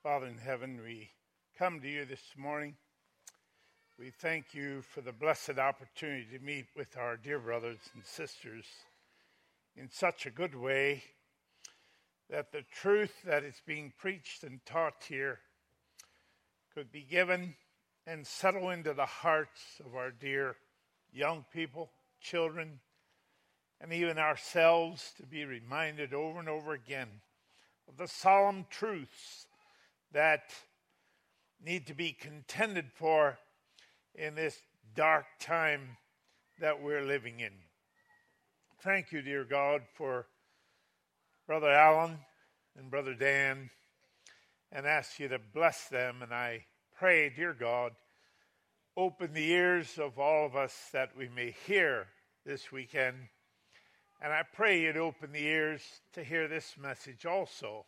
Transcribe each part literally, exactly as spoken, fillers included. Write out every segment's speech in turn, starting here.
Father in heaven, we come to you this morning. We thank you for the blessed opportunity to meet with our dear brothers and sisters in such a good way that the truth that is being preached and taught here could be given and settle into the hearts of our dear young people, children, and even ourselves, to be reminded over and over again of the solemn truths that need to be contended for in this dark time that we're living in. Thank you, dear God, for Brother Alan and Brother Dan, and ask you to bless them. And I pray, dear God, open the ears of all of us that we may hear this weekend. And I pray you'd open the ears to hear this message also.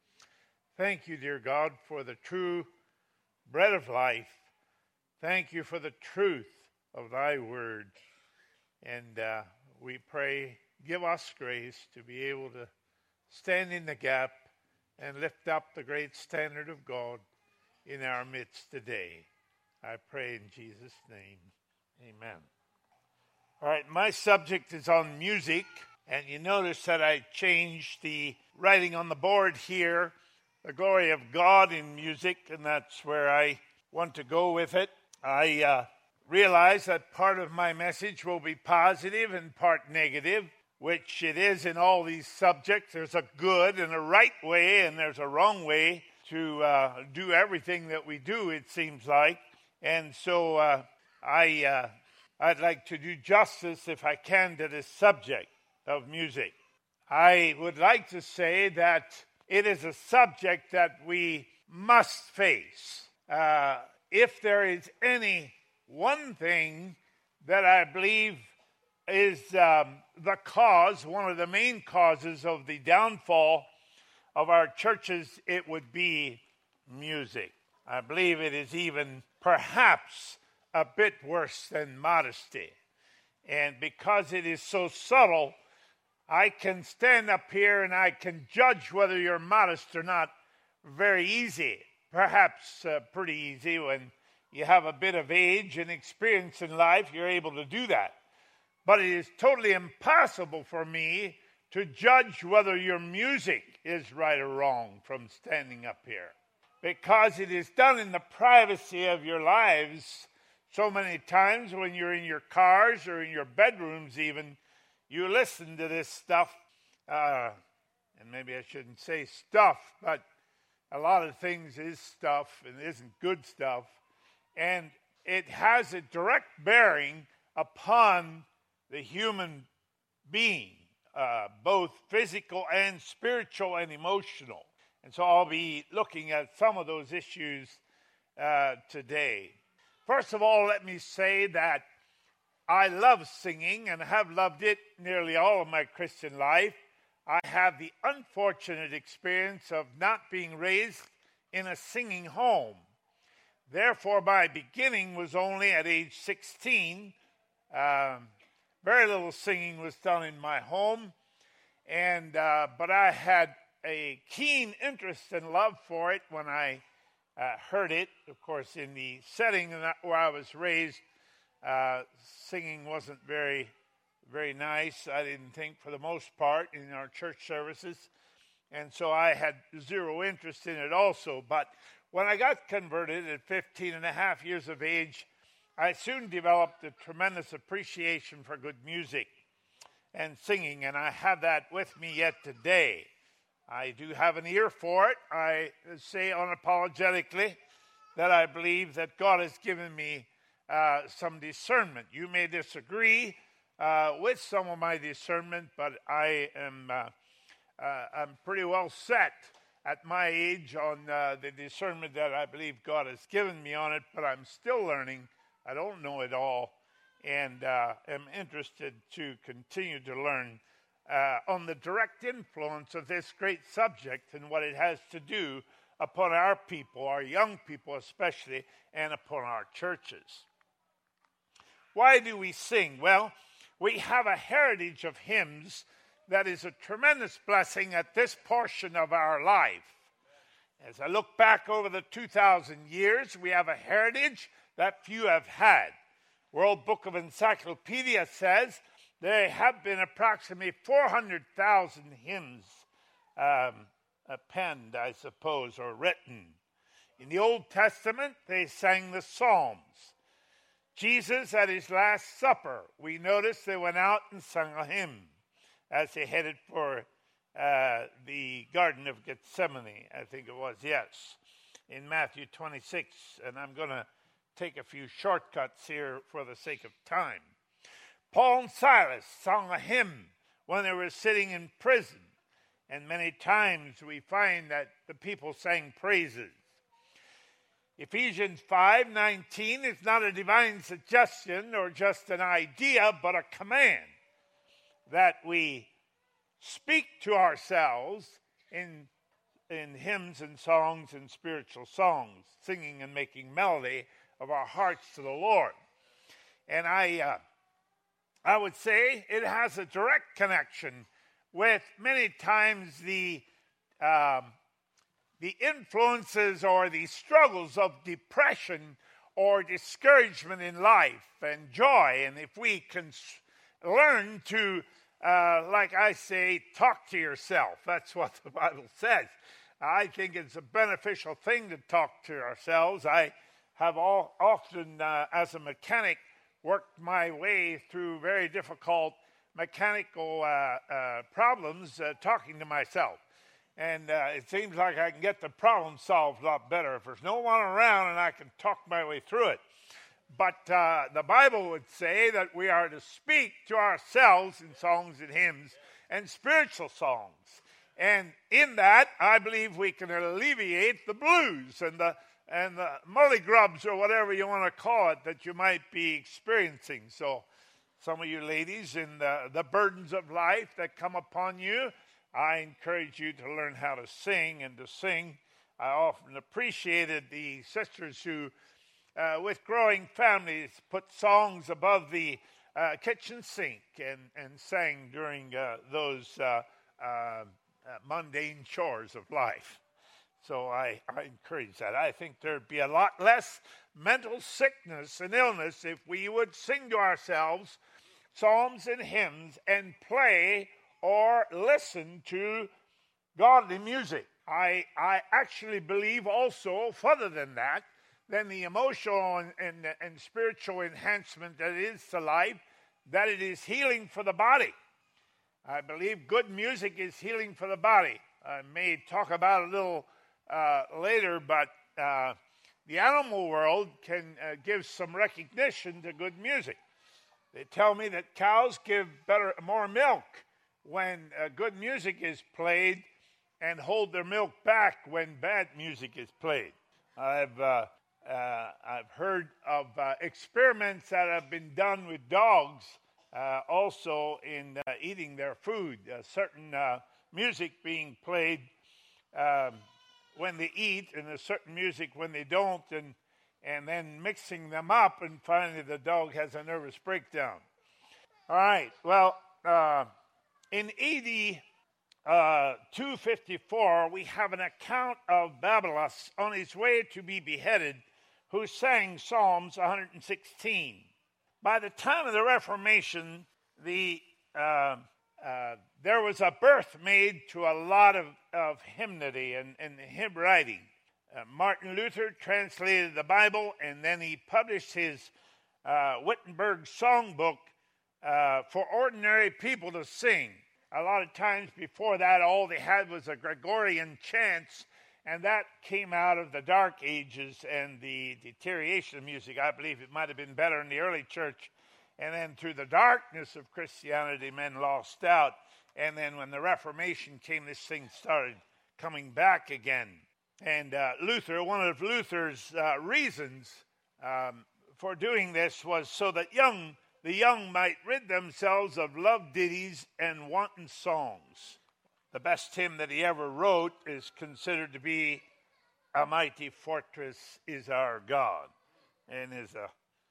Thank you, dear God, for the true bread of life. Thank you for the truth of thy word. And uh, we pray, give us grace to be able to stand in the gap and lift up the great standard of God in our midst today. I pray in Jesus' name. Amen. All right, my subject is on music. And you notice that I changed the writing on the board here, the glory of God in music, and that's where I want to go with it. I uh, realize that part of my message will be positive and part negative, which it is in all these subjects. There's a good and a right way, and there's a wrong way to uh, do everything that we do, it seems like. And so uh, I, uh, I'd like to do justice, if I can, to this subject of music. I would like to say that it is a subject that we must face. Uh, if there is any one thing that I believe is um, the cause, one of the main causes of the downfall of our churches, it would be music. I believe it is even perhaps a bit worse than modesty. And because it is so subtle, I can stand up here and I can judge whether you're modest or not very easy. Perhaps uh, pretty easy. When you have a bit of age and experience in life, you're able to do that. But it is totally impossible for me to judge whether your music is right or wrong from standing up here, because it is done in the privacy of your lives. So many times when you're in your cars or in your bedrooms even, you listen to this stuff, uh, and maybe I shouldn't say stuff, but a lot of things is stuff and isn't good stuff, and it has a direct bearing upon the human being, uh, both physical and spiritual and emotional. And so I'll be looking at some of those issues uh, today. First of all, let me say that I love singing and have loved it nearly all of my Christian life. I have the unfortunate experience of not being raised in a singing home. Therefore, my beginning was only at age sixteen. Um, very little singing was done in my home, and uh, but I had a keen interest and love for it when I uh, heard it. Of course, in the setting where I was raised, Uh, singing wasn't very, very nice, I didn't think, for the most part, in our church services. And so I had zero interest in it also. But when I got converted at fifteen and a half years of age, I soon developed a tremendous appreciation for good music and singing, and I have that with me yet today. I do have an ear for it. I say unapologetically that I believe that God has given me Uh, some discernment. You may disagree uh, with some of my discernment, but I am uh, uh, I'm pretty well set at my age on uh, the discernment that I believe God has given me on it, but I'm still learning. I don't know it all, and uh, am interested to continue to learn uh, on the direct influence of this great subject and what it has to do upon our people, our young people especially, and upon our churches. Why do we sing? Well, we have a heritage of hymns that is a tremendous blessing at this portion of our life. As I look back over the two thousand years, we have a heritage that few have had. World Book of Encyclopedia says there have been approximately four hundred thousand hymns um, penned, I suppose, or written. In the Old Testament, they sang the Psalms. Jesus, at his Last Supper, we notice they went out and sung a hymn as they headed for uh, the Garden of Gethsemane, I think it was, yes, in Matthew twenty-six. And I'm going to take a few shortcuts here for the sake of time. Paul and Silas sung a hymn when they were sitting in prison. And many times we find that the people sang praises. Ephesians five nineteen is not a divine suggestion or just an idea, but a command that we speak to ourselves in, in hymns and songs and spiritual songs, singing and making melody of our hearts to the Lord. And I, uh, I would say it has a direct connection with many times the um, the influences or the struggles of depression or discouragement in life and joy. And if we can learn to, uh, like I say, talk to yourself, that's what the Bible says. I think it's a beneficial thing to talk to ourselves. I have all, often, uh, as a mechanic, worked my way through very difficult mechanical uh, uh, problems uh, talking to myself. And uh, it seems like I can get the problem solved a lot better if there's no one around and I can talk my way through it. But uh, the Bible would say that we are to speak to ourselves in songs and hymns and spiritual songs. And in that, I believe we can alleviate the blues and the and the mullygrubs or whatever you want to call it that you might be experiencing. So some of you ladies in the, the burdens of life that come upon you, I encourage you to learn how to sing and to sing. I often appreciated the sisters who, uh, with growing families, put songs above the uh, kitchen sink and, and sang during uh, those uh, uh, mundane chores of life. So I, I encourage that. I think there'd be a lot less mental sickness and illness if we would sing to ourselves psalms and hymns and play or listen to godly music. I I actually believe also, further than that, than the emotional and, and, and spiritual enhancement that it is to life, that it is healing for the body. I believe good music is healing for the body. I may talk about it a little uh, later, but uh, the animal world can uh, give some recognition to good music. They tell me that cows give better, more milk when uh, good music is played and hold their milk back when bad music is played. I've uh, uh, I've heard of uh, experiments that have been done with dogs uh, also in uh, eating their food. Uh, certain uh, music being played um, when they eat and a certain music when they don't, and and then mixing them up, and finally the dog has a nervous breakdown. All right, well, uh, in A D uh, two fifty-four, we have an account of Babylas on his way to be beheaded, who sang Psalms one hundred sixteen. By the time of the Reformation, the uh, uh, there was a birth made to a lot of, of hymnody and, and hymn writing. Uh, Martin Luther translated the Bible, and then he published his uh, Wittenberg songbook uh, for ordinary people to sing. A lot of times before that, all they had was a Gregorian chants, and that came out of the Dark Ages and the deterioration of music. I believe it might have been better in the early church. And then through the darkness of Christianity, men lost out. And then when the Reformation came, this thing started coming back again. And uh, Luther, one of Luther's uh, reasons um, for doing this was so that young the young might rid themselves of love ditties and wanton songs. The best hymn that he ever wrote is considered to be "A Mighty Fortress is Our God," and is a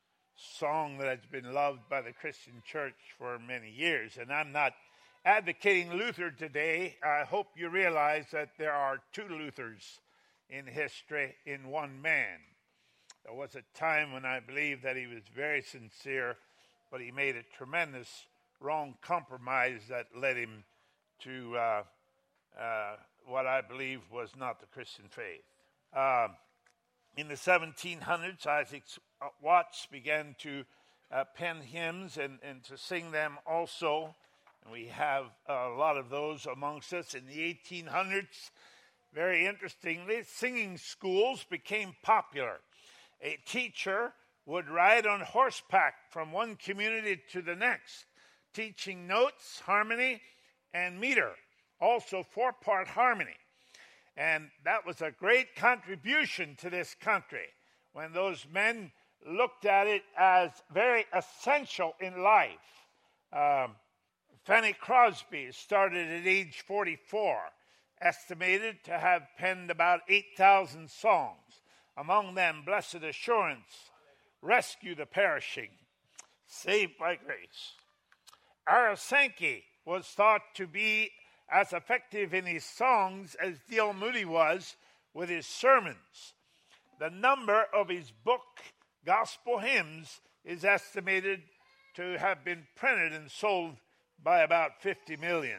song that has been loved by the Christian church for many years. And I'm not advocating Luther today. I hope you realize that there are two Luthers in history in one man. There was a time when I believe that he was very sincere, but he made a tremendous wrong compromise that led him to uh, uh, what I believe was not the Christian faith. Uh, in the seventeen hundreds, Isaac Watts began to uh, pen hymns and, and to sing them also. And we have a lot of those amongst us. In the eighteen hundreds, very interestingly, singing schools became popular. A teacher would ride on horseback from one community to the next, teaching notes, harmony, and meter, also four-part harmony. And that was a great contribution to this country when those men looked at it as very essential in life. Um, Fanny Crosby started at age forty-four, estimated to have penned about eight thousand songs. Among them, Blessed Assurance, Rescue the Perishing, Saved by Grace. Ara Sankey was thought to be as effective in his songs as D L Moody was with his sermons. The number of his book, Gospel Hymns, is estimated to have been printed and sold by about fifty million.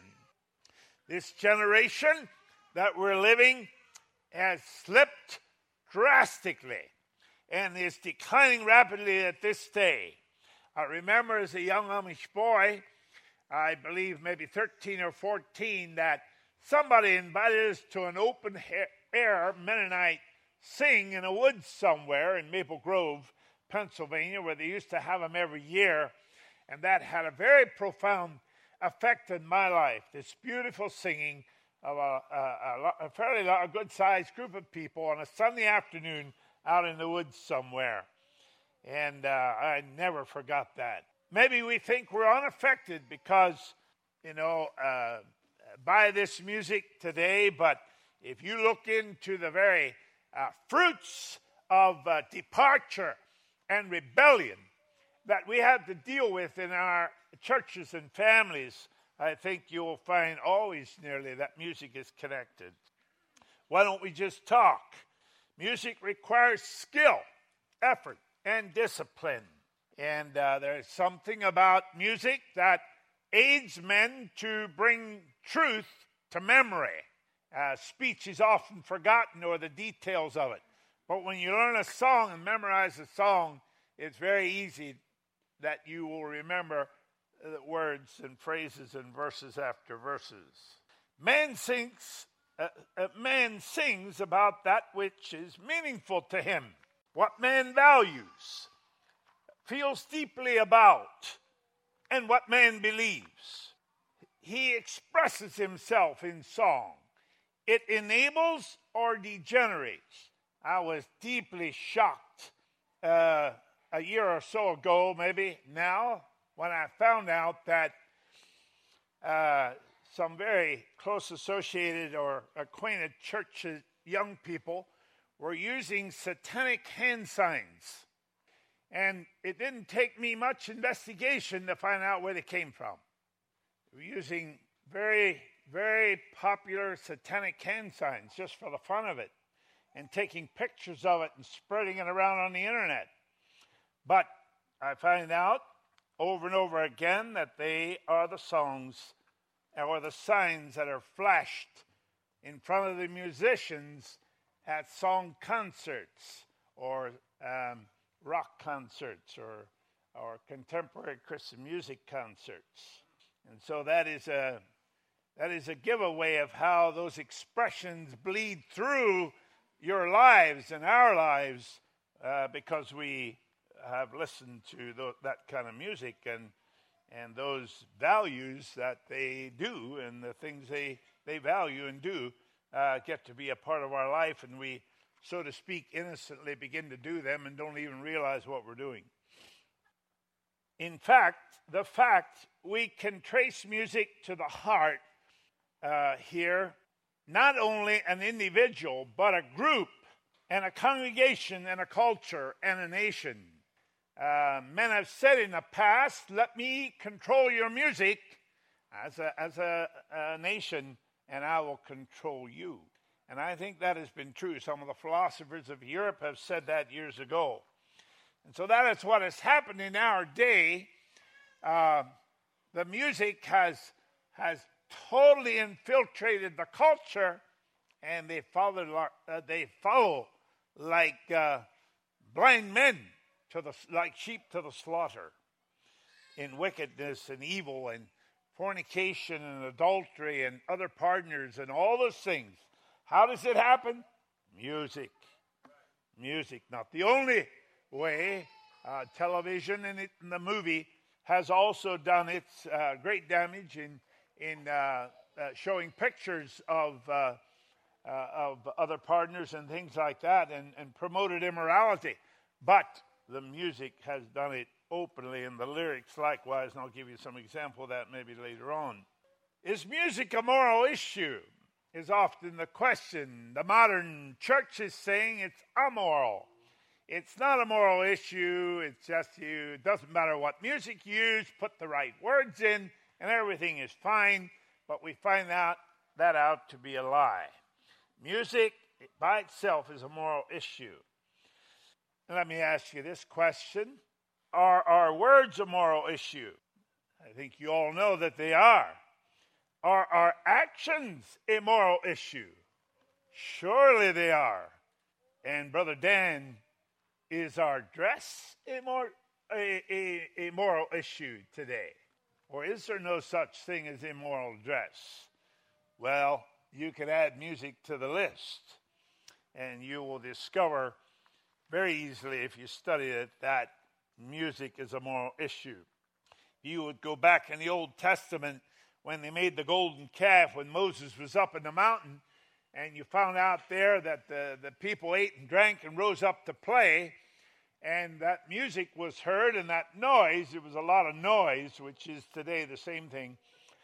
This generation that we're living has slipped drastically and is declining rapidly at this day. I remember as a young Amish boy, I believe maybe thirteen or fourteen, that somebody invited us to an open-air Mennonite sing in a woods somewhere in Maple Grove, Pennsylvania, where they used to have them every year, and that had a very profound effect in my life. This beautiful singing of a, a, a fairly a good-sized group of people on a Sunday afternoon out in the woods somewhere. And uh, I never forgot that. Maybe we think we're unaffected because, you know, uh, by this music today, but if you look into the very uh, fruits of uh, departure and rebellion that we have to deal with in our churches and families, I think you'll find always nearly that music is connected. Why don't we just talk? Music requires skill, effort, and discipline. And uh, there's something about music that aids men to bring truth to memory. Uh, speech is often forgotten or the details of it. But when you learn a song and memorize a song, it's very easy that you will remember the words and phrases and verses after verses. Man sings, uh, uh, man sings about that which is meaningful to him, what man values, feels deeply about, and what man believes. He expresses himself in song. It enables or degenerates. I was deeply shocked uh, a year or so ago, maybe now, when I found out that uh, some very close associated or acquainted church young people were using satanic hand signs. And it didn't take me much investigation to find out where they came from. They were using very, very popular satanic hand signs just for the fun of it, and taking pictures of it and spreading it around on the internet. But I find out over and over again that they are the songs or the signs that are flashed in front of the musicians at song concerts or um, rock concerts or or contemporary Christian music concerts. And so that is a that is a giveaway of how those expressions bleed through your lives and our lives uh, because we have listened to th- that kind of music and and those values that they do and the things they, they value and do uh, get to be a part of our life, and we, so to speak, innocently begin to do them and don't even realize what we're doing. In fact, the fact we can trace music to the heart uh, here, not only an individual, but a group and a congregation and a culture and a nation. Uh, men have said in the past, let me control your music as a, as a, a nation, and I will control you. And I think that has been true. Some of the philosophers of Europe have said that years ago. And so that is what has happened in our day. Uh, the music has, has totally infiltrated the culture, and they follow, uh, they follow like uh, blind men, to the like sheep to the slaughter, in wickedness and evil and fornication and adultery and other partners and all those things. How does it happen? Music. Music. Not the only way. Uh, television and, it, and the movie has also done its uh, great damage in, in uh, uh, showing pictures of, uh, uh, of other partners and things like that, and, and promoted immorality. But the music has done it openly, and the lyrics likewise, and I'll give you some example of that maybe later on. Is music a moral issue? Is often the question. The modern church is saying it's amoral. It's not a moral issue. It's just you. It doesn't matter what music you use. Put the right words in, and everything is fine. But we find out that out to be a lie. Music by itself is a moral issue. And let me ask you this question. Are our words a moral issue? I think you all know that they are. Are our actions a moral issue? Surely they are. And Brother Dan, is our dress a, more, a, a, a moral issue today? Or is there no such thing as immoral dress? Well, you can add music to the list, and you will discover very easily, if you study it, that music is a moral issue. You would go back in the Old Testament when they made the golden calf, when Moses was up in the mountain, and you found out there that the, the people ate and drank and rose up to play, and that music was heard, and that noise, it was a lot of noise, which is today the same thing,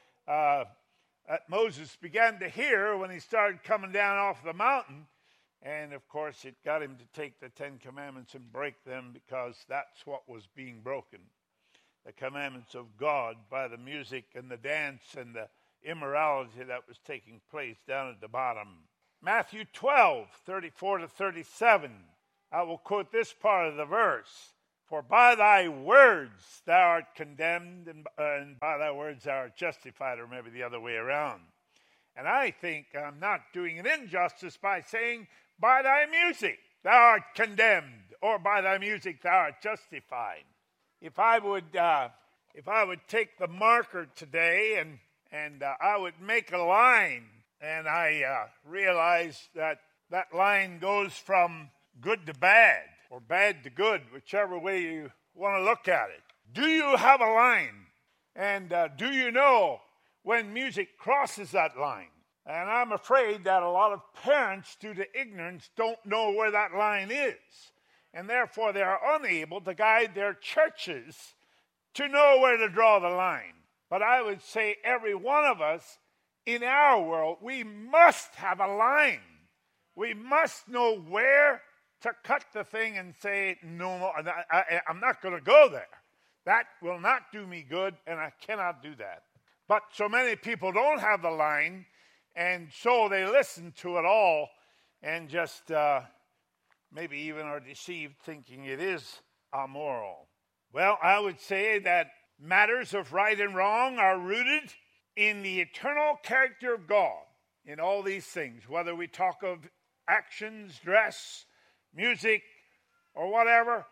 uh, that Moses began to hear when he started coming down off the mountain. And, of course, it got him to take the Ten Commandments and break them, because that's what was being broken. The commandments of God by the music and the dance and the immorality that was taking place down at the bottom. Matthew twelve, thirty-four to thirty-seven. I will quote this part of the verse. For by thy words thou art condemned, and, uh, and by thy words thou art justified, or maybe the other way around. And I think I'm not doing an injustice by saying, by thy music thou art condemned, or by thy music thou art justified. If I would, uh, if I would take the marker today and and uh, I would make a line, and I uh, realize that that line goes from good to bad, or bad to good, whichever way you want to look at it. Do you have a line? And uh, do you know when music crosses that line? And I'm afraid that a lot of parents, due to ignorance, don't know where that line is. And therefore, they are unable to guide their churches to know where to draw the line. But I would say every one of us in our world, we must have a line. We must know where to cut the thing and say, no more, I, I, I'm not going to go there. That will not do me good, and I cannot do that. But so many people don't have the line, and so they listen to it all and just uh, maybe even are deceived thinking it is amoral. Well, I would say that matters of right and wrong are rooted in the eternal character of God in all these things, whether we talk of actions, dress, music, or whatever.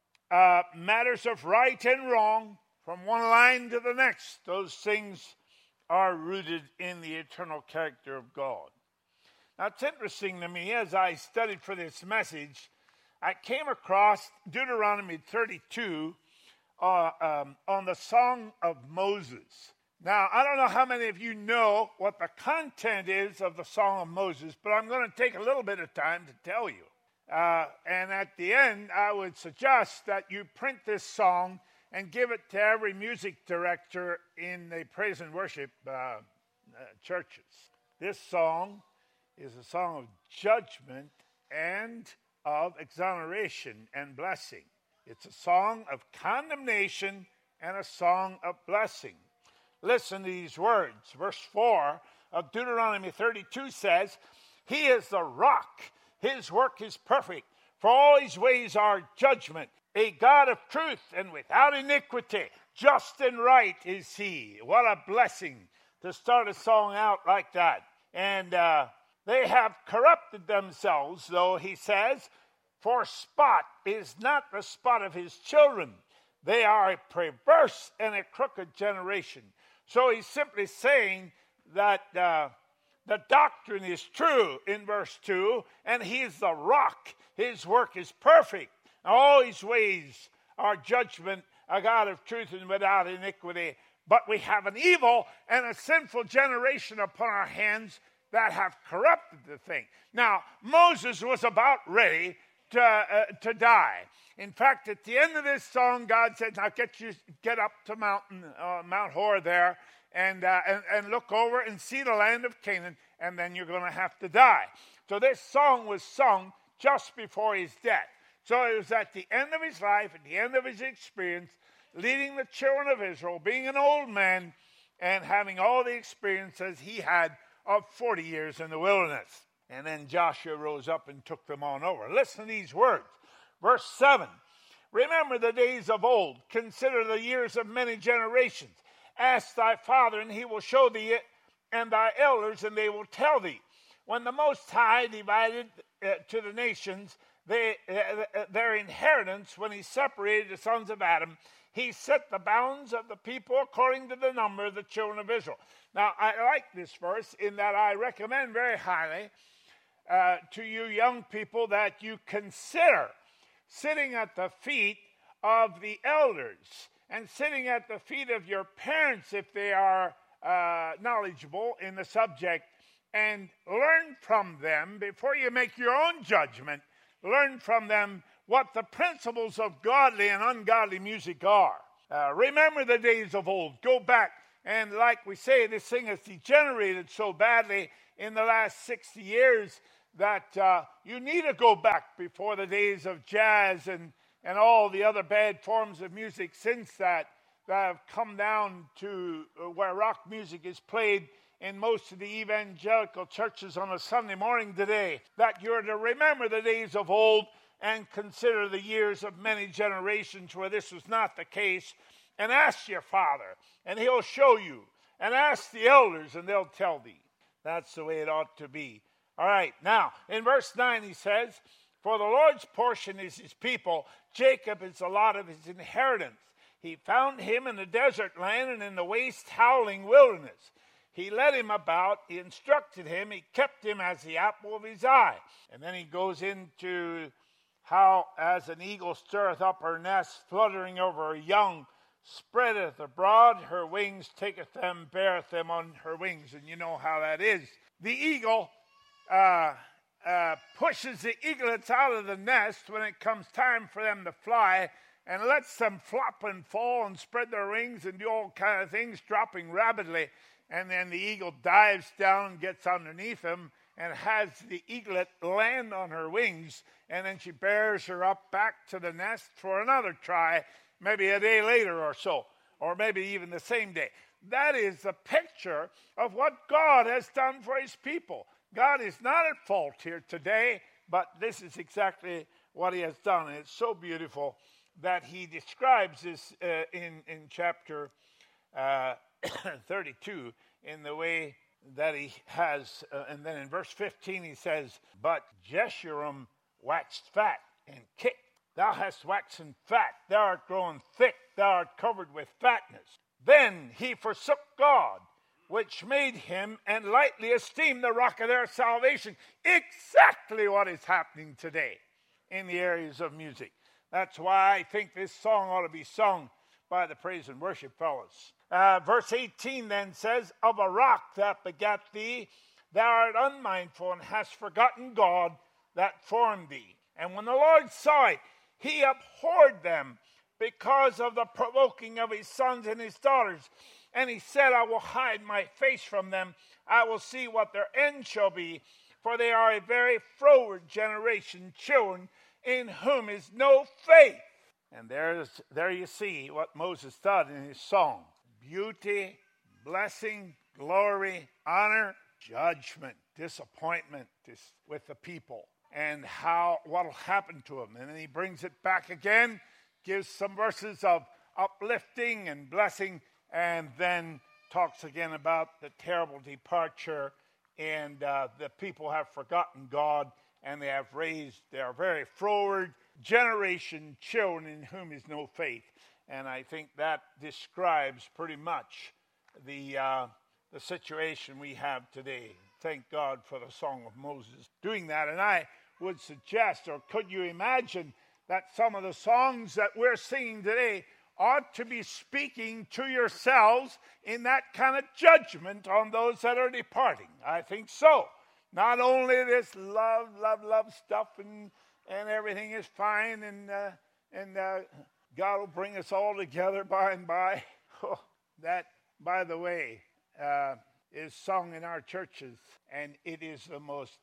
Uh, matters of right and wrong, from one line to the next, those things are rooted in the eternal character of God. Now, it's interesting to me, as I studied for this message, I came across Deuteronomy thirty-two uh, um, on the Song of Moses. Now, I don't know how many of you know what the content is of the Song of Moses, but I'm going to take a little bit of time to tell you. Uh, and at the end, I would suggest that you print this song and give it to every music director in the praise and worship uh, uh, churches. This song is a song of judgment and of exoneration and blessing. It's a song of condemnation and a song of blessing. Listen to these words. Verse four of Deuteronomy thirty-two says, He is the rock. His work is perfect. For all his ways are judgment. A God of truth and without iniquity. Just and right is he. What a blessing to start a song out like that. And uh, they have corrupted themselves, though, he says, for spot is not the spot of his children. They are a perverse and a crooked generation. So he's simply saying that uh, the doctrine is true in verse two, and he is the rock. His work is perfect. All his ways are judgment, a God of truth and without iniquity. But we have an evil and a sinful generation upon our hands that have corrupted the thing. Now, Moses was about ready to, uh, to die. In fact, at the end of this song, God said, now get you get up to mountain, uh, Mount Hor there, and, uh, and, and look over and see the land of Canaan, and then you're going to have to die. So this song was sung just before his death. So it was at the end of his life, at the end of his experience, leading the children of Israel, being an old man, and having all the experiences he had of forty years in the wilderness. And then Joshua rose up and took them on over. Listen to these words. Verse seven, remember the days of old. Consider the years of many generations. Ask thy father, and he will show thee it, and thy elders, and they will tell thee. When the Most High divided uh, to the nations they, uh, their inheritance, when he separated the sons of Adam, he set the bounds of the people according to the number of the children of Israel. Now, I like this verse in that I recommend very highly uh, to you young people that you consider sitting at the feet of the elders and sitting at the feet of your parents if they are uh, knowledgeable in the subject, and learn from them before you make your own judgment. Learn from them what the principles of godly and ungodly music are. Uh, remember the days of old. Go back, and like we say, this thing has degenerated so badly in the last sixty years that uh, you need to go back before the days of jazz and, and all the other bad forms of music since that, that have come down to where rock music is played in most of the evangelical churches on a Sunday morning today, that you're to remember the days of old and consider the years of many generations where this was not the case, and ask your father, and he'll show you, and ask the elders, and they'll tell thee. That's the way it ought to be. All right, now, in verse nine he says, for the Lord's portion is his people, Jacob is the lot of his inheritance. He found him in the desert land and in the waste howling wilderness. He led him about, he instructed him, he kept him as the apple of his eye. And then he goes into how as an eagle stirreth up her nest, fluttering over her young, spreadeth abroad her wings, taketh them, beareth them on her wings. And you know how that is. The eagle uh, uh, pushes the eaglets out of the nest when it comes time for them to fly, and lets them flop and fall and spread their wings and do all kind of things, dropping rapidly. And then the eagle dives down and gets underneath him and has the eaglet land on her wings. And then she bears her up back to the nest for another try, maybe a day later or so, or maybe even the same day. That is the picture of what God has done for his people. God is not at fault here today, but this is exactly what he has done. And it's so beautiful that he describes this uh, in, in chapter uh, thirty-two in the way that he has. Uh, and then in verse fifteen he says, but Jeshurun waxed fat and kicked. Thou hast waxen fat, thou art grown thick, thou art covered with fatness. Then he forsook God, which made him, and lightly esteemed the rock of their salvation. Exactly what is happening today in the areas of music. That's why I think this song ought to be sung by the praise and worship fellows. Uh, verse eighteen then says, of a rock that begat thee, thou art unmindful and hast forgotten God that formed thee. And when the Lord saw it, he abhorred them because of the provoking of his sons and his daughters. And he said, I will hide my face from them. I will see what their end shall be. For they are a very froward generation, children in whom is no faith. And there's, there you see what Moses did in his song. Beauty, blessing, glory, honor, judgment. disappointment with the people and how what will happen to them. And then he brings it back again, gives some verses of uplifting and blessing, and then talks again about the terrible departure, and uh, the people have forgotten God, and they have raised their very froward generation, children in whom is no faith. And I think that describes pretty much the uh, the situation we have today. Thank God for the Song of Moses doing that. And I would suggest, or could you imagine, that some of the songs that we're singing today ought to be speaking to yourselves in that kind of judgment on those that are departing. I think so. Not only this love, love, love stuff and and everything is fine and uh, and uh, God will bring us all together by and by. Oh, that, by the way, uh, is sung in our churches, and it is the most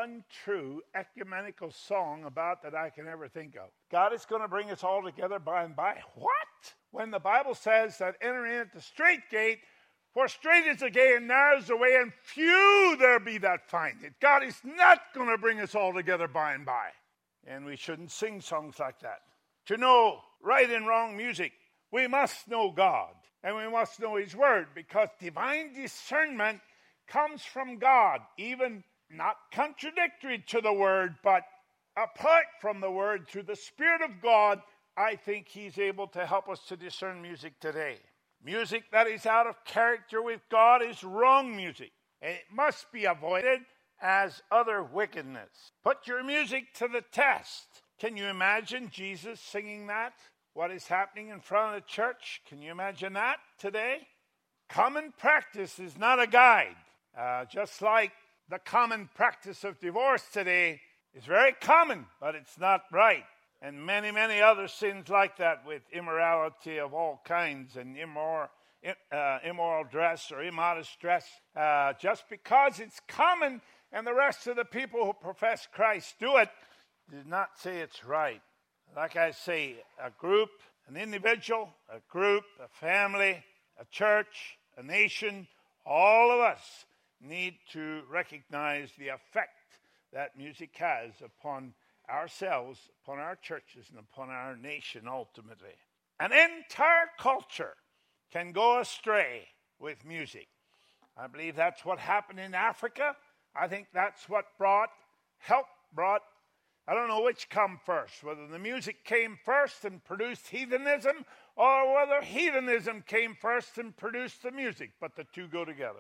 untrue ecumenical song about that I can ever think of. God is going to bring us all together by and by. What? When the Bible says that enter in at the straight gate, for straight is the gate and narrow is the way, and few there be that find it. God is not going to bring us all together by and by. And we shouldn't sing songs like that. To know right and wrong music, we must know God, and we must know His Word, because divine discernment comes from God, even not contradictory to the Word, but apart from the Word, through the Spirit of God. I think He's able to help us to discern music today. Music that is out of character with God is wrong music, and it must be avoided as other wickedness. Put your music to the test. Can you imagine Jesus singing that? What is happening in front of the church? Can you imagine that today? Common practice is not a guide. Uh, just like the common practice of divorce today is very common, but it's not right. And many, many other sins like that, with immorality of all kinds and immoral, uh, immoral dress or immodest dress. Uh, just because it's common and the rest of the people who profess Christ do it, does not say it's right. Like I say, a group, an individual, a group, a family, a church, a nation, all of us need to recognize the effect that music has upon ourselves, upon our churches, and upon our nation ultimately. An entire culture can go astray with music. I believe that's what happened in Africa. I think that's what brought, helped, brought, I don't know which come first, whether the music came first and produced heathenism, or whether heathenism came first and produced the music, but the two go together.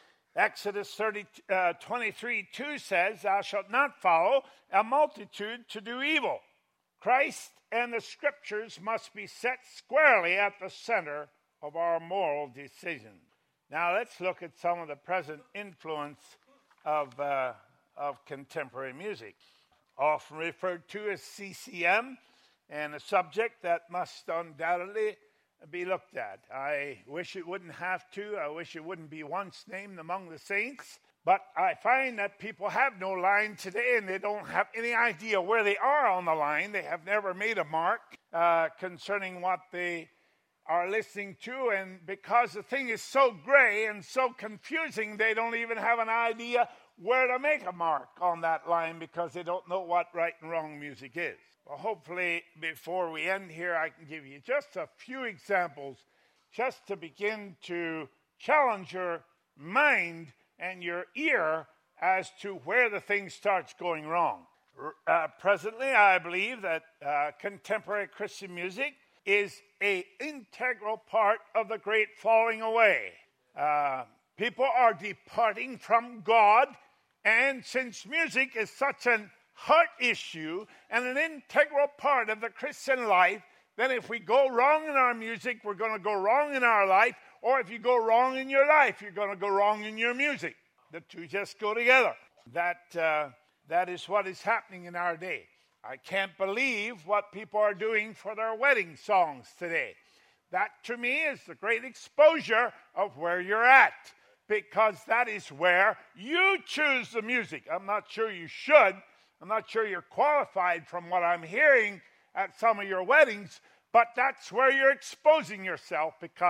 Exodus thirty, uh, twenty-three two says, thou shalt not follow a multitude to do evil. Christ and the Scriptures must be set squarely at the center of our moral decisions. Now let's look at some of the present influence of, uh, of contemporary music. Often referred to as C C M, and a subject that must undoubtedly be looked at. I wish it wouldn't have to. I wish it wouldn't be once named among the saints. But I find that people have no line today, and they don't have any idea where they are on the line. They have never made a mark uh, concerning what they are listening to, and because the thing is so gray and so confusing, they don't even have an idea where to make a mark on that line, because they don't know what right and wrong music is. Well, hopefully, before we end here, I can give you just a few examples just to begin to challenge your mind and your ear as to where the thing starts going wrong. Uh, presently, I believe that uh, contemporary Christian music is an integral part of the great falling away. Uh, people are departing from God, and since music is such an heart issue and an integral part of the Christian life, then if we go wrong in our music, we're going to go wrong in our life. Or if you go wrong in your life, you're going to go wrong in your music. The two just go together. That uh, that is what is happening in our day. I can't believe what people are doing for their wedding songs today. That, to me, is the great exposure of where you're at, because that is where you choose the music. I'm not sure you should. I'm not sure you're qualified from what I'm hearing at some of your weddings, but that's where you're exposing yourself, because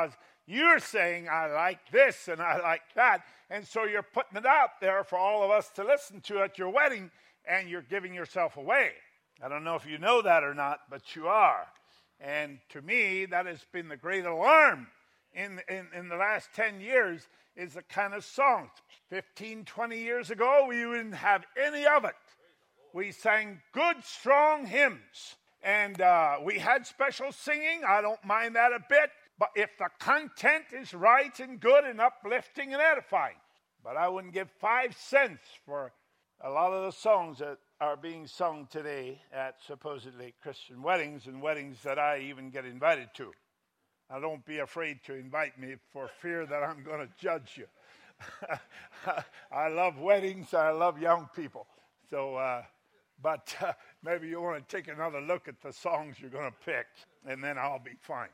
You're saying, I like this and I like that. And so you're putting it out there for all of us to listen to at your wedding, and you're giving yourself away. I don't know if you know that or not, but you are. And to me, that has been the great alarm in, in, in the last ten years, is the kind of songs. fifteen, twenty years ago, we didn't have any of it. We sang good, strong hymns. And uh, we had special singing. I don't mind that a bit. But if the content is right and good and uplifting and edifying. But I wouldn't give five cents for a lot of the songs that are being sung today at supposedly Christian weddings, and weddings that I even get invited to. Now, don't be afraid to invite me for fear that I'm going to judge you. I love weddings. I love young people. So, uh, but uh, maybe you want to take another look at the songs you're going to pick, and then I'll be fine.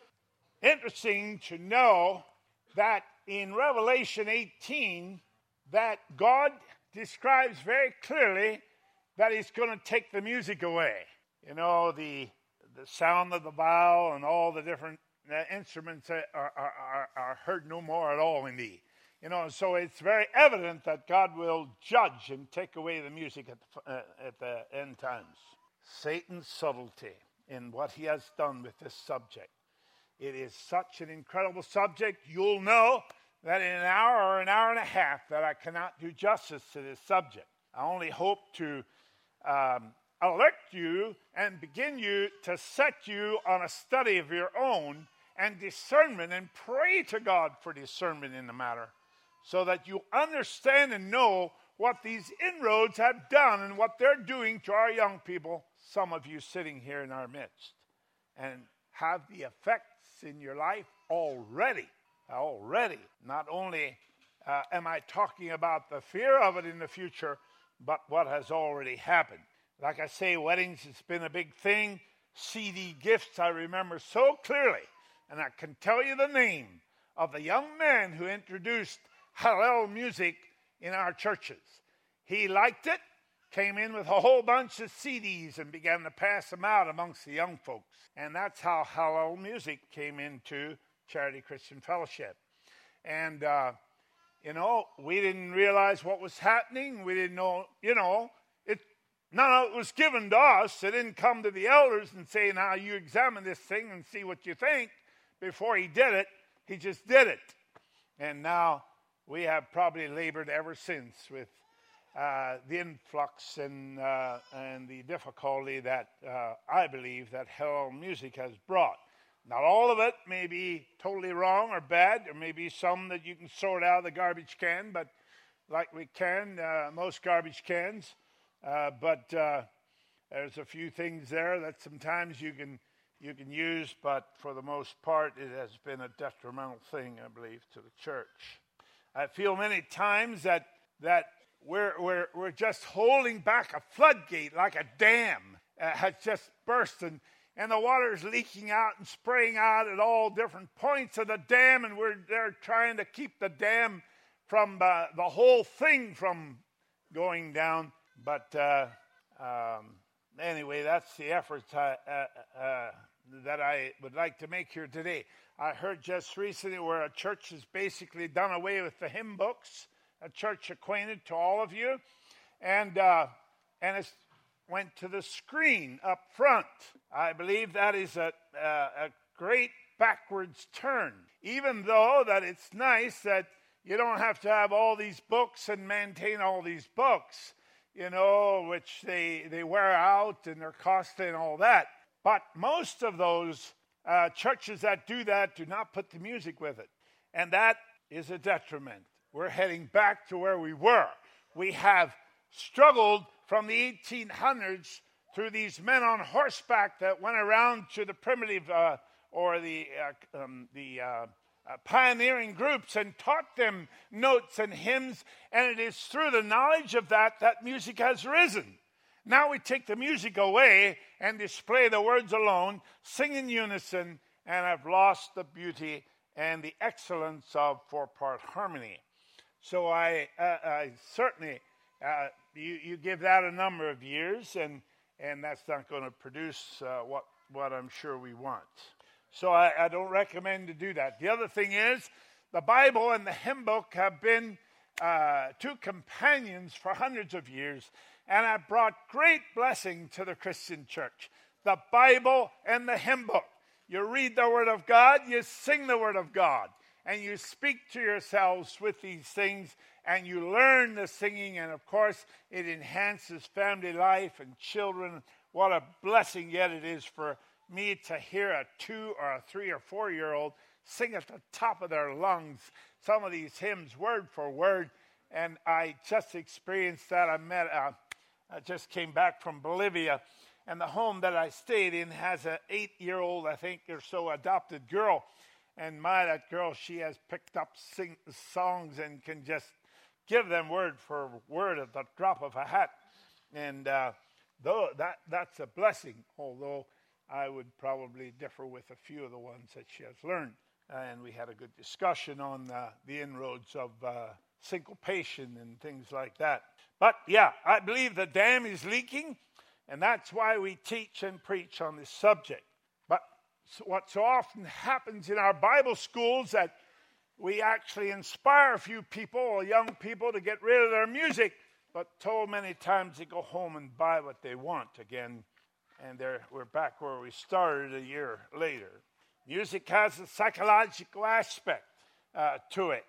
Interesting to know that in Revelation eighteen, that God describes very clearly that he's going to take the music away. You know, the the sound of the bow and all the different uh, instruments are, are, are, are heard no more at all in thee. You know, so it's very evident that God will judge and take away the music at the, uh, at the end times. Satan's subtlety in what he has done with this subject. It is such an incredible subject. You'll know that in an hour or an hour and a half that I cannot do justice to this subject. I only hope to um, alert you and begin you to set you on a study of your own and discernment, and pray to God for discernment in the matter, so that you understand and know what these inroads have done and what they're doing to our young people, some of you sitting here in our midst, and have the effects in your life already. Already. Not only uh, am I talking about the fear of it in the future, but what has already happened. Like I say, weddings has been a big thing. C D gifts, I remember so clearly. And I can tell you the name of the young man who introduced Hallel music in our churches. He liked it, came in with a whole bunch of C Ds and began to pass them out amongst the young folks. And that's how Hallel music came into Charity Christian Fellowship. And, uh, you know, we didn't realize what was happening. We didn't know, you know, it. None of it was given to us. It didn't come to the elders and say, now you examine this thing and see what you think. Before he did it, he just did it. And now we have probably labored ever since with uh, the influx and uh, and the difficulty that uh, I believe that Hallel music has brought. Not all of it may be totally wrong or bad. There may be some that you can sort out of the garbage can, but like we can, uh, most garbage cans. Uh, but uh, there's a few things there that sometimes you can you can use, but for the most part, it has been a detrimental thing, I believe, to the church. I feel many times that that we're we're we're just holding back a floodgate, like a dam uh, has just burst, and, and the water's leaking out and spraying out at all different points of the dam, and we're there trying to keep the dam from uh, the whole thing from going down. But uh, um, anyway, that's the efforts I, uh, uh, that I would like to make here today. I heard just recently where a church has basically done away with the hymn books, a church acquainted to all of you, and uh, and it went to the screen up front. I believe that is a, a, a great backwards turn, even though that it's nice that you don't have to have all these books and maintain all these books, you know, which they, they wear out and they're costly and all that. But most of those uh, churches that do that do not put the music with it. And that is a detriment. We're heading back to where we were. We have struggled from the eighteen hundreds through these men on horseback that went around to the primitive uh, or the, uh, um, the uh, Uh, pioneering groups and taught them notes and hymns, and it is through the knowledge of that that music has risen. Now we take the music away and display the words alone, sing in unison, and have lost the beauty and the excellence of four-part harmony. So I, uh, I certainly, uh, you, you give that a number of years, and, and that's not going to produce uh, what, what I'm sure we want. So I, I don't recommend to do that. The other thing is, the Bible and the hymn book have been uh, two companions for hundreds of years, and have brought great blessing to the Christian church. The Bible and the hymn book. You read the Word of God, you sing the Word of God, and you speak to yourselves with these things, and you learn the singing, and of course, it enhances family life and children. What a blessing yet it is for me to hear a two or a three or four-year-old sing at the top of their lungs some of these hymns word for word, and I just experienced that. I met, uh, I just came back from Bolivia, and the home that I stayed in has an eight-year-old, I think, or so, adopted girl. And my, that girl, she has picked up sing songs and can just give them word for word at the drop of a hat. And uh, though that that's a blessing, although I would probably differ with a few of the ones that she has learned. And we had a good discussion on uh, the inroads of uh, syncopation and things like that. But yeah, I believe the dam is leaking, and that's why we teach and preach on this subject. But what so often happens in our Bible schools that we actually inspire a few people or young people to get rid of their music, but told many times to go home and buy what they want again, and we're back where we started a year later. Music has a psychological aspect uh, to it.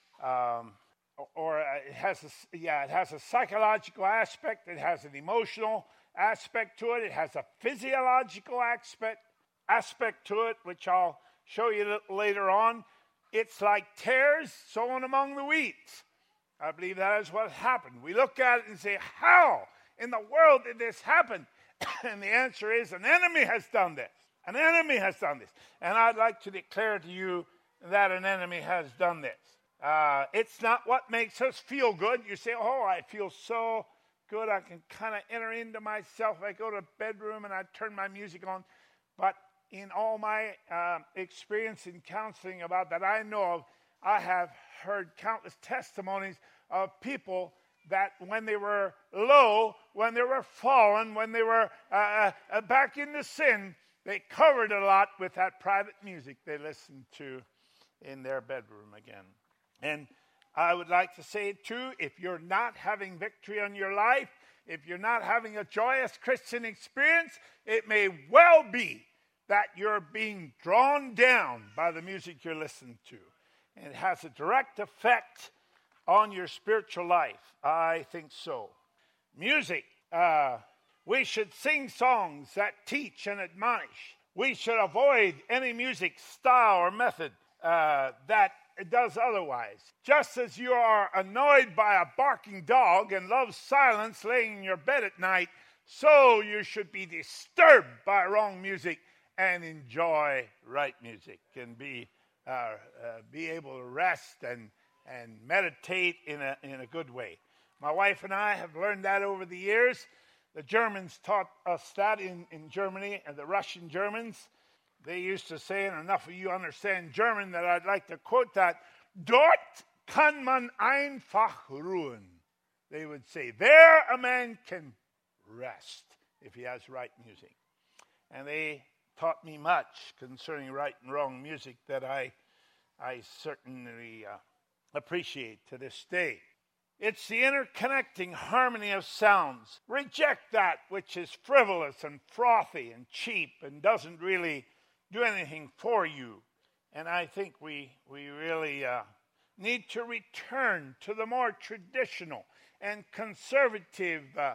Um, or it has a, yeah, it has a psychological aspect. It has an emotional aspect to it. It has a physiological aspect aspect to it, which I'll show you later on. It's like tares sown among the weeds. I believe that is what happened. We look at it and say, how in the world did this happen? And the answer is, an enemy has done this. An enemy has done this. And I'd like to declare to you that an enemy has done this. Uh, it's not what makes us feel good. You say, oh, I feel so good. I can kind of enter into myself. I go to the bedroom and I turn my music on. But in all my uh, experience in counseling about that I know of, I have heard countless testimonies of people that when they were low, when they were fallen, when they were uh, uh, back into sin, they covered a lot with that private music they listened to in their bedroom again. And I would like to say, too, if you're not having victory on your life, if you're not having a joyous Christian experience, it may well be that you're being drawn down by the music you're listening to. And it has a direct effect on your spiritual life. I think so. Music. Uh, we should sing songs that teach and admonish. We should avoid any music style or method uh, that does otherwise. Just as you are annoyed by a barking dog and love silence laying in your bed at night, so you should be disturbed by wrong music and enjoy right music and be uh, uh, be able to rest and and meditate in a in a good way. My wife and I have learned that over the years. The Germans taught us that in, in Germany, and the Russian Germans, they used to say, and enough of you understand German that I'd like to quote that, Dort kann man einfach ruhen. They would say, there a man can rest if he has right music. And they taught me much concerning right and wrong music that I, I certainly uh, appreciate to this day. It's the interconnecting harmony of sounds. Reject that which is frivolous and frothy and cheap and doesn't really do anything for you. And I think we we really uh, need to return to the more traditional and conservative uh,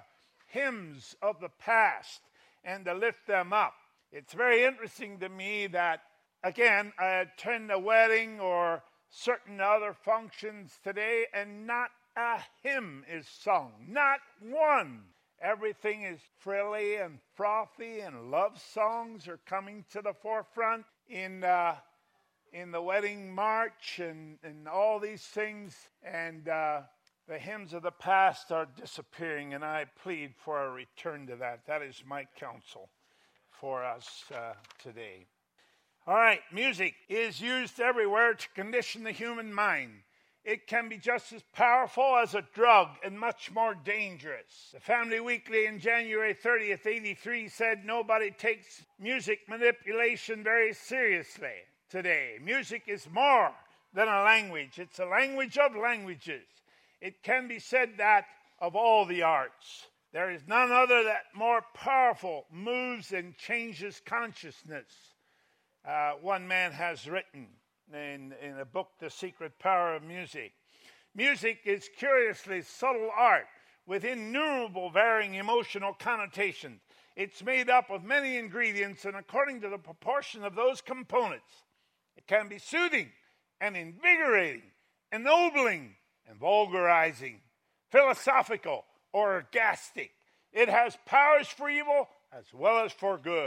hymns of the past and to lift them up. It's very interesting to me that, again, I attend a wedding or certain other functions today and not a hymn is sung, not one. Everything is frilly and frothy, and love songs are coming to the forefront in uh, in the wedding march and, and all these things. And uh, the hymns of the past are disappearing, and I plead for a return to that. That is my counsel for us uh, today. All right, music is used everywhere to condition the human mind. it can be just as powerful as a drug and much more dangerous. The Family Weekly in January thirtieth, eighty-three said nobody takes music manipulation very seriously today. Music is more than a language. It's a language of languages. It can be said that of all the arts. There is none other that more powerful, moves and changes consciousness. Uh, one man has written in, in a book, The Secret Power of Music. Music is curiously subtle art with innumerable varying emotional connotations. It's made up of many ingredients, and according to the proportion of those components, it can be soothing and invigorating, ennobling and vulgarizing, philosophical or orgastic. It has powers for evil as well as for good.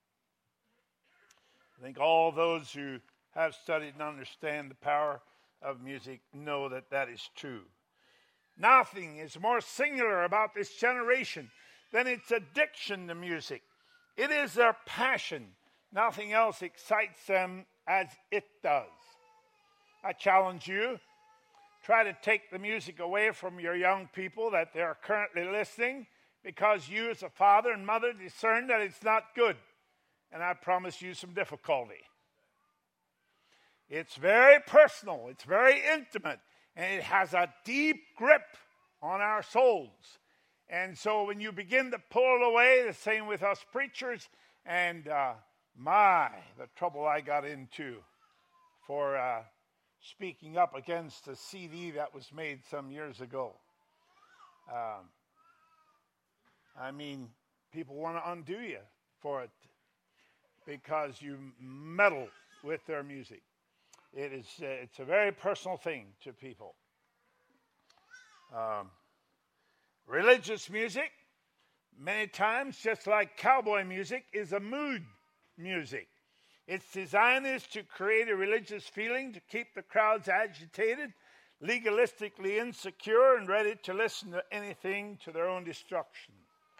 I think all those who have studied and understand the power of music know that that is true. Nothing is more singular about this generation than its addiction to music. It is their passion. Nothing else excites them as it does. I challenge you, try to take the music away from your young people that they're currently listening, because you as a father and mother discern that it's not good. And I promise you some difficulty. It's very personal, it's very intimate, and it has a deep grip on our souls. And so when you begin to pull it away, the same with us preachers, and uh, my, the trouble I got into for uh, speaking up against a C D that was made some years ago. Um, I mean, people want to undo you for it because you meddle with their music. It is, uh, it's a very personal thing to people. Um, religious music, many times, just like cowboy music, is a mood music. Its design is to create a religious feeling, to keep the crowds agitated, legalistically insecure, and ready to listen to anything to their own destruction.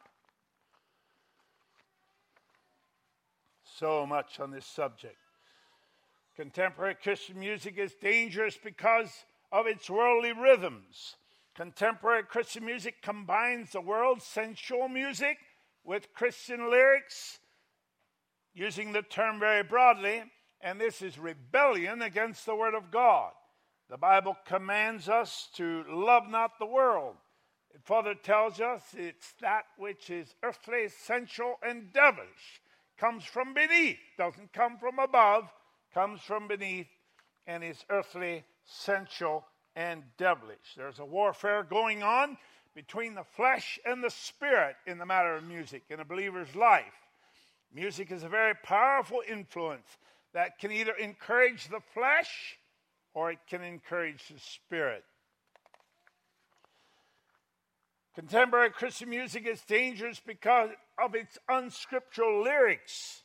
So much on this subject. Contemporary Christian music is dangerous because of its worldly rhythms. Contemporary Christian music combines the world's sensual music with Christian lyrics, using the term very broadly, and this is rebellion against the Word of God. The Bible commands us to love not the world. It further tells us it's that which is earthly, sensual, and devilish. Comes from beneath, doesn't come from above, comes from beneath, and is earthly, sensual, and devilish. There's a warfare going on between the flesh and the spirit in the matter of music in a believer's life. Music is a very powerful influence that can either encourage the flesh or it can encourage the spirit. Contemporary Christian music is dangerous because of its unscriptural lyrics.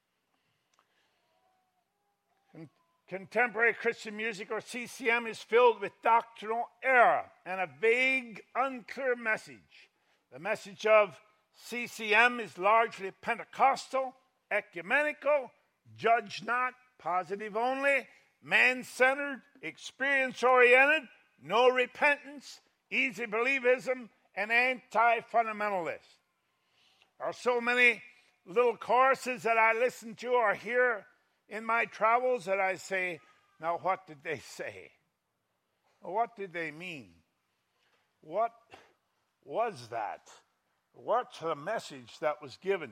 Con- Contemporary Christian music, or C C M, is filled with doctrinal error and a vague, unclear message. The message of C C M is largely Pentecostal, ecumenical, judge not, positive only, man-centered, experience-oriented, no repentance, easy believism, and anti-fundamentalist. There are so many little choruses that I listen to or hear in my travels that I say, now what did they say? Well, what did they mean? What was that? What's the message that was given?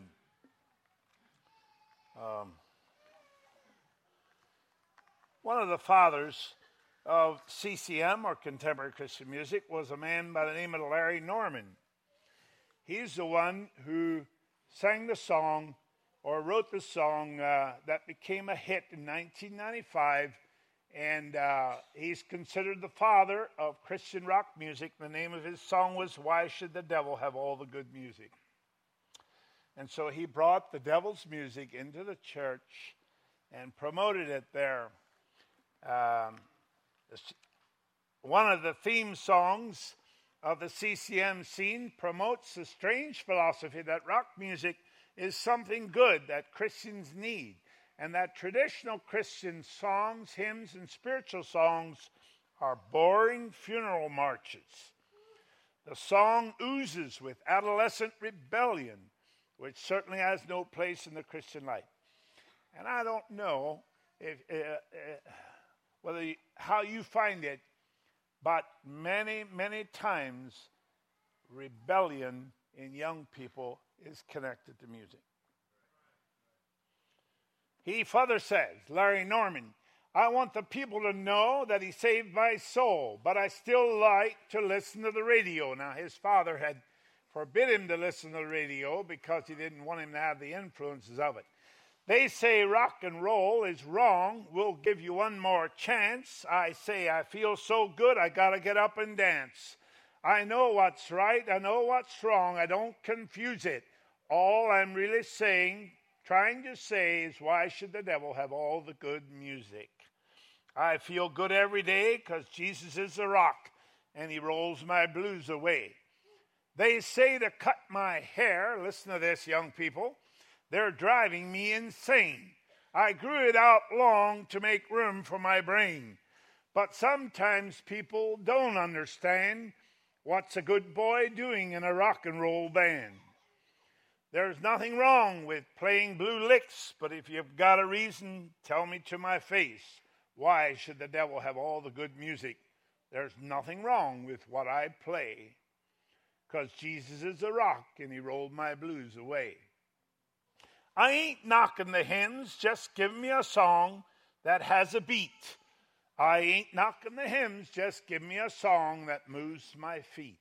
Um, one of the fathers of C C M, or Contemporary Christian Music, was a man by the name of Larry Norman. He's the one who sang the song, or wrote the song uh, that became a hit in nineteen ninety-five, and uh, he's considered the father of Christian rock music. The name of his song was "Why Should the Devil Have All the Good Music?" And so he brought the devil's music into the church and promoted it there. Um, one of the theme songs of the C C M scene promotes the strange philosophy that rock music is something good that Christians need, and that traditional Christian songs, hymns, and spiritual songs are boring funeral marches. The song oozes with adolescent rebellion, which certainly has no place in the Christian life. And I don't know if, uh, uh, whether you, how you find it, but many, many times rebellion in young people is connected to music. He further says, Larry Norman, I want the people to know that he saved my soul, but I still like to listen to the radio. Now, his father had forbid him to listen to the radio because he didn't want him to have the influences of it. They say rock and roll is wrong. We'll give you one more chance. I say I feel so good I got to get up and dance. I know what's right. I know what's wrong. I don't confuse it. All I'm really saying, trying to say, is why should the devil have all the good music? I feel good every day because Jesus is the rock and he rolls my blues away. They say to cut my hair. Listen to this, young people. They're driving me insane. I grew it out long to make room for my brain. But sometimes people don't understand what's a good boy doing in a rock and roll band. There's nothing wrong with playing blue licks, but if you've got a reason, tell me to my face. Why should the devil have all the good music? There's nothing wrong with what I play, because Jesus is the rock and he rolled my blues away. I ain't knocking the hymns, just give me a song that has a beat. I ain't knocking the hymns, just give me a song that moves my feet.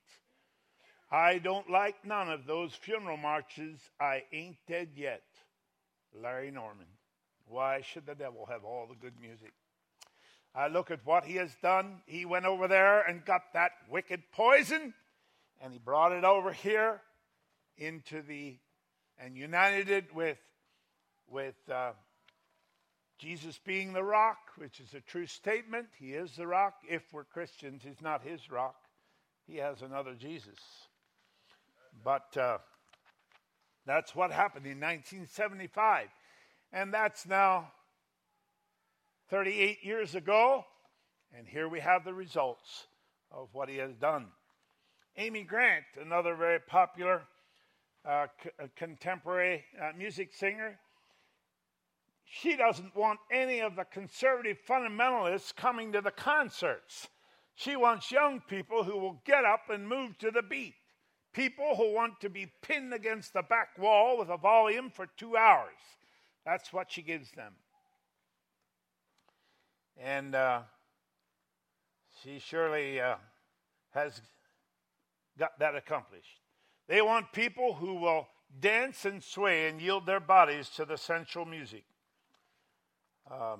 I don't like none of those funeral marches. I ain't dead yet. Larry Norman. Why should the devil have all the good music? I look at what he has done. He went over there and got that wicked poison, and he brought it over here into the, and united it with, with uh, Jesus being the rock, which is a true statement. He is the rock. If we're Christians, he's not his rock. He has another Jesus. But uh, that's what happened in nineteen seventy-five. And that's now thirty-eight years ago. And here we have the results of what he has done. Amy Grant, another very popular uh, c- contemporary uh, music singer, she doesn't want any of the conservative fundamentalists coming to the concerts. She wants young people who will get up and move to the beat. People who want to be pinned against the back wall with a volume for two hours. That's what she gives them. And uh, she surely uh, has got that accomplished. They want people who will dance and sway and yield their bodies to the sensual music. Um,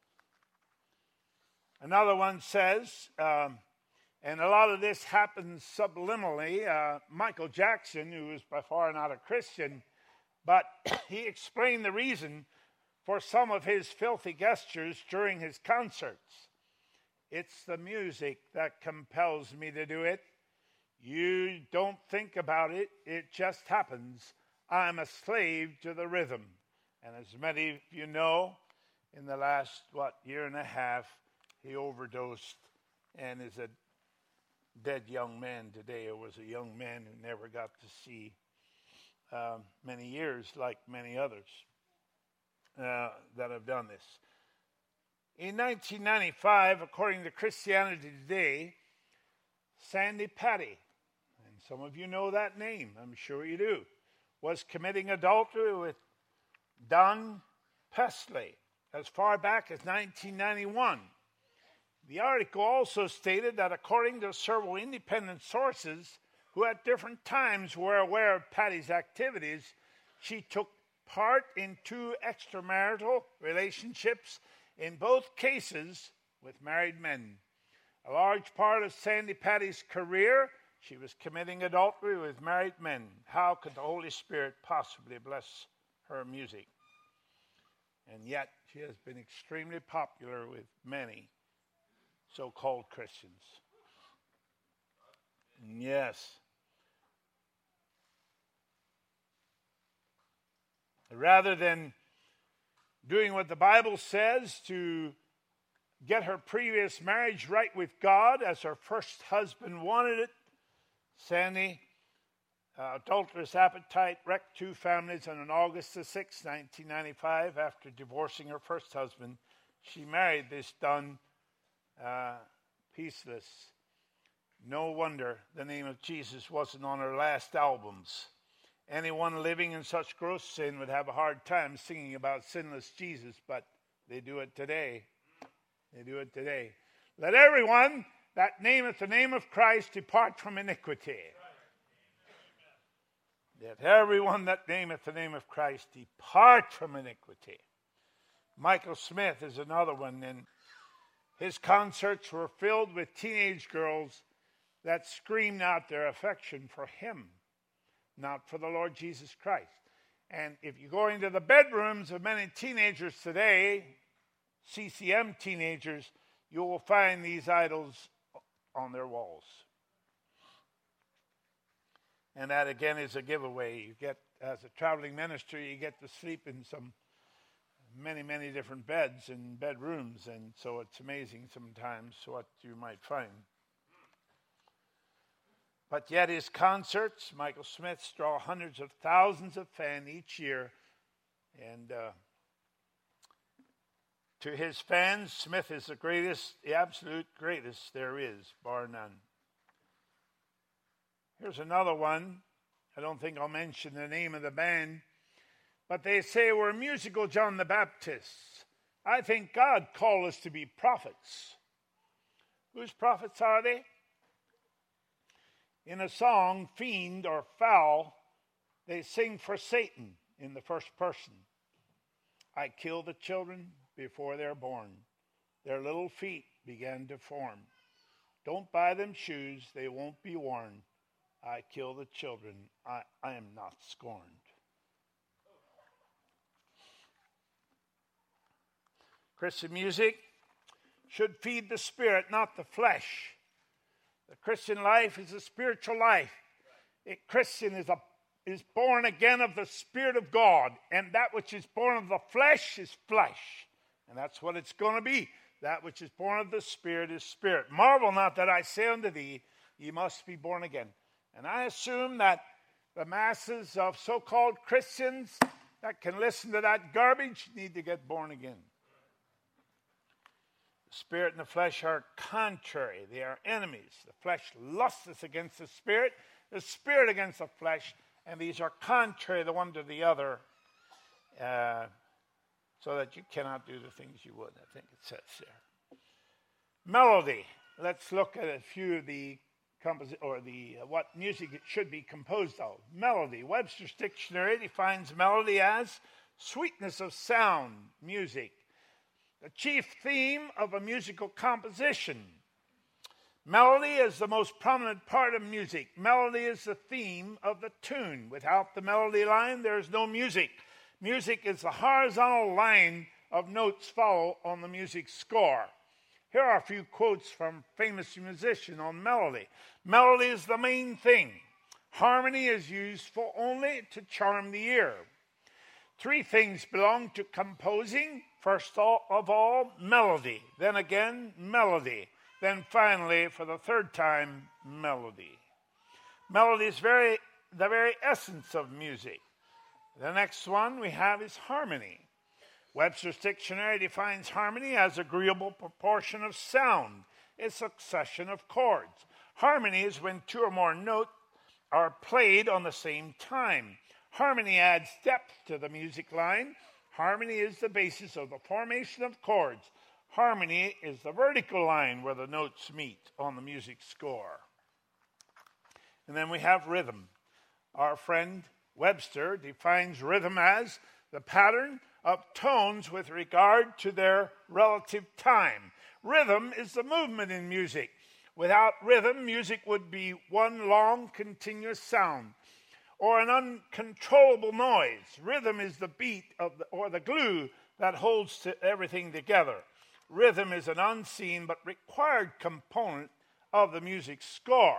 another one says, um, and a lot of this happens subliminally, uh, Michael Jackson, who is by far not a Christian, but he explained the reason for some of his filthy gestures during his concerts. It's the music that compels me to do it. You don't think about it. It just happens. I'm a slave to the rhythm. And as many of you know, in the last, what, year and a half, he overdosed and is a dead young man today. Or was a young man who never got to see um, many years like many others uh, that have done this. In nineteen ninety-five, according to Christianity Today, Sandy Patty, and some of you know that name, I'm sure you do, was committing adultery with Don Pesley as far back as nineteen ninety-one. The article also stated that according to several independent sources who at different times were aware of Patty's activities, she took part in two extramarital relationships, in both cases with married men. A large part of Sandy Patty's career, she was committing adultery with married men. How could the Holy Spirit possibly bless her music? And yet, she has been extremely popular with many so-called Christians. Yes. Rather than doing what the Bible says to get her previous marriage right with God as her first husband wanted it. Sandy, uh, adulterous appetite, wrecked two families, and on August the sixth, nineteen ninety-five, after divorcing her first husband, she married this done uh, peaceless. No wonder the name of Jesus wasn't on her last albums. Anyone living in such gross sin would have a hard time singing about sinless Jesus, but they do it today. They do it today. Let everyone that nameth the name of Christ depart from iniquity. Let everyone that nameth the name of Christ depart from iniquity. Michael Smith is another one, and his concerts were filled with teenage girls that screamed out their affection for him, not for the Lord Jesus Christ. And if you go into the bedrooms of many teenagers today, C C M teenagers, you will find these idols on their walls. And that again is a giveaway. You get, as a traveling minister, you get to sleep in some many, many different beds and bedrooms, and so it's amazing sometimes what you might find. But yet his concerts, Michael Smith's, draw hundreds of thousands of fans each year. And uh, to his fans, Smith is the greatest, the absolute greatest there is, bar none. Here's another one. I don't think I'll mention the name of the band, but they say we're musical John the Baptist. I think God called us to be prophets. Whose prophets are they? In a song, Fiend or Foul, they sing for Satan in the first person. I kill the children before they're born. Their little feet began to form. Don't buy them shoes, they won't be worn. I kill the children, I, I am not scorned. Christian music should feed the spirit, not the flesh. The Christian life is a spiritual life. A Christian is a is born again of the Spirit of God, and that which is born of the flesh is flesh. And that's what it's going to be. That which is born of the Spirit is spirit. Marvel not that I say unto thee, ye must be born again. And I assume that the masses of so-called Christians that can listen to that garbage need to get born again. The spirit and the flesh are contrary. They are enemies. The flesh lusteth against the spirit, the spirit against the flesh, and these are contrary the one to the other, uh, so that you cannot do the things you would. I think it says there. Melody. Let's look at a few of the composi- or the uh, what music it should be composed of. Melody. Webster's Dictionary defines melody as sweetness of sound, music. The chief theme of a musical composition. Melody is the most prominent part of music. Melody is the theme of the tune. Without the melody line, there is no music. Music is the horizontal line of notes follow on the music score. Here are a few quotes from famous musicians on melody. Melody is the main thing. Harmony is useful only to charm the ear. Three things belong to composing. First of all, melody. Then again, melody. Then finally, for the third time, melody. Melody is very, the very essence of music. The next one we have is harmony. Webster's Dictionary defines harmony as agreeable proportion of sound, a succession of chords. Harmony is when two or more notes are played on the same time. Harmony adds depth to the music line. Harmony is the basis of the formation of chords. Harmony is the vertical line where the notes meet on the music score. And then we have rhythm. Our friend Webster defines rhythm as the pattern of tones with regard to their relative time. Rhythm is the movement in music. Without rhythm, music would be one long, continuous sound or an uncontrollable noise. Rhythm is the beat of the, or the glue that holds to everything together. Rhythm is an unseen but required component of the music score.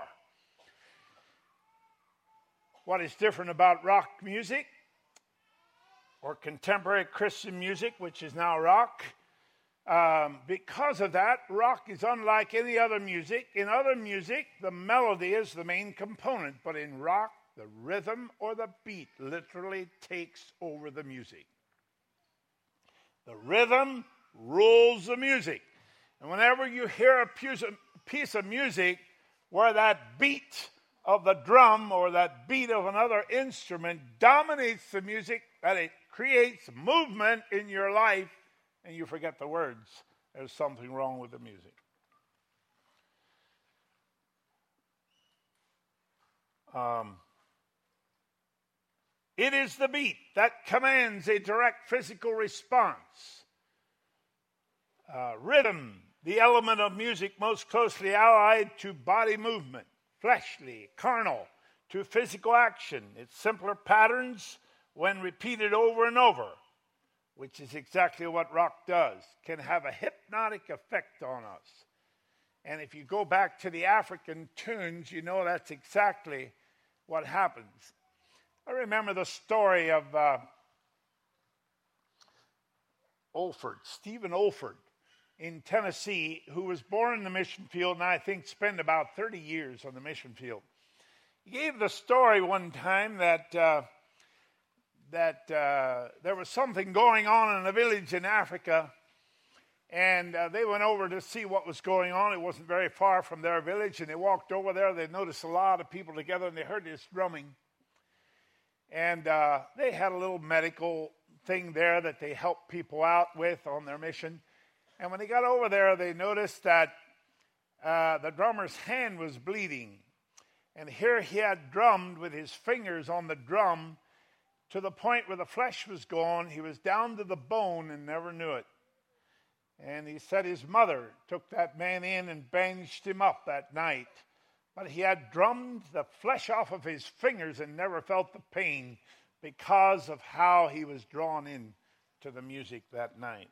What is different about rock music or contemporary Christian music, which is now rock? Um, because of that, rock is unlike any other music. In other music, the melody is the main component, but in rock, the rhythm or the beat literally takes over the music. The rhythm rules the music. And whenever you hear a piece of music where that beat of the drum or that beat of another instrument dominates the music, that it creates movement in your life, and you forget the words, there's something wrong with the music. Um, it is the beat that commands a direct physical response. Uh, rhythm, the element of music most closely allied to body movement, fleshly, carnal, to physical action. Its simpler patterns, when repeated over and over, which is exactly what rock does, can have a hypnotic effect on us. And if you go back to the African tunes, you know that's exactly what happens. I remember the story of uh, Olford, Stephen Olford in Tennessee, who was born in the mission field and I think spent about thirty years on the mission field. He gave the story one time that uh, that uh, there was something going on in a village in Africa, and uh, they went over to see what was going on. It wasn't very far from their village, and they walked over there. They noticed a lot of people together, and they heard this drumming. And uh, they had a little medical thing there that they helped people out with on their mission. And when they got over there, they noticed that uh, the drummer's hand was bleeding. And here he had drummed with his fingers on the drum to the point where the flesh was gone. He was down to the bone and never knew it. And he said his mother took that man in and bandaged him up that night. But he had drummed the flesh off of his fingers and never felt the pain because of how he was drawn in to the music that night.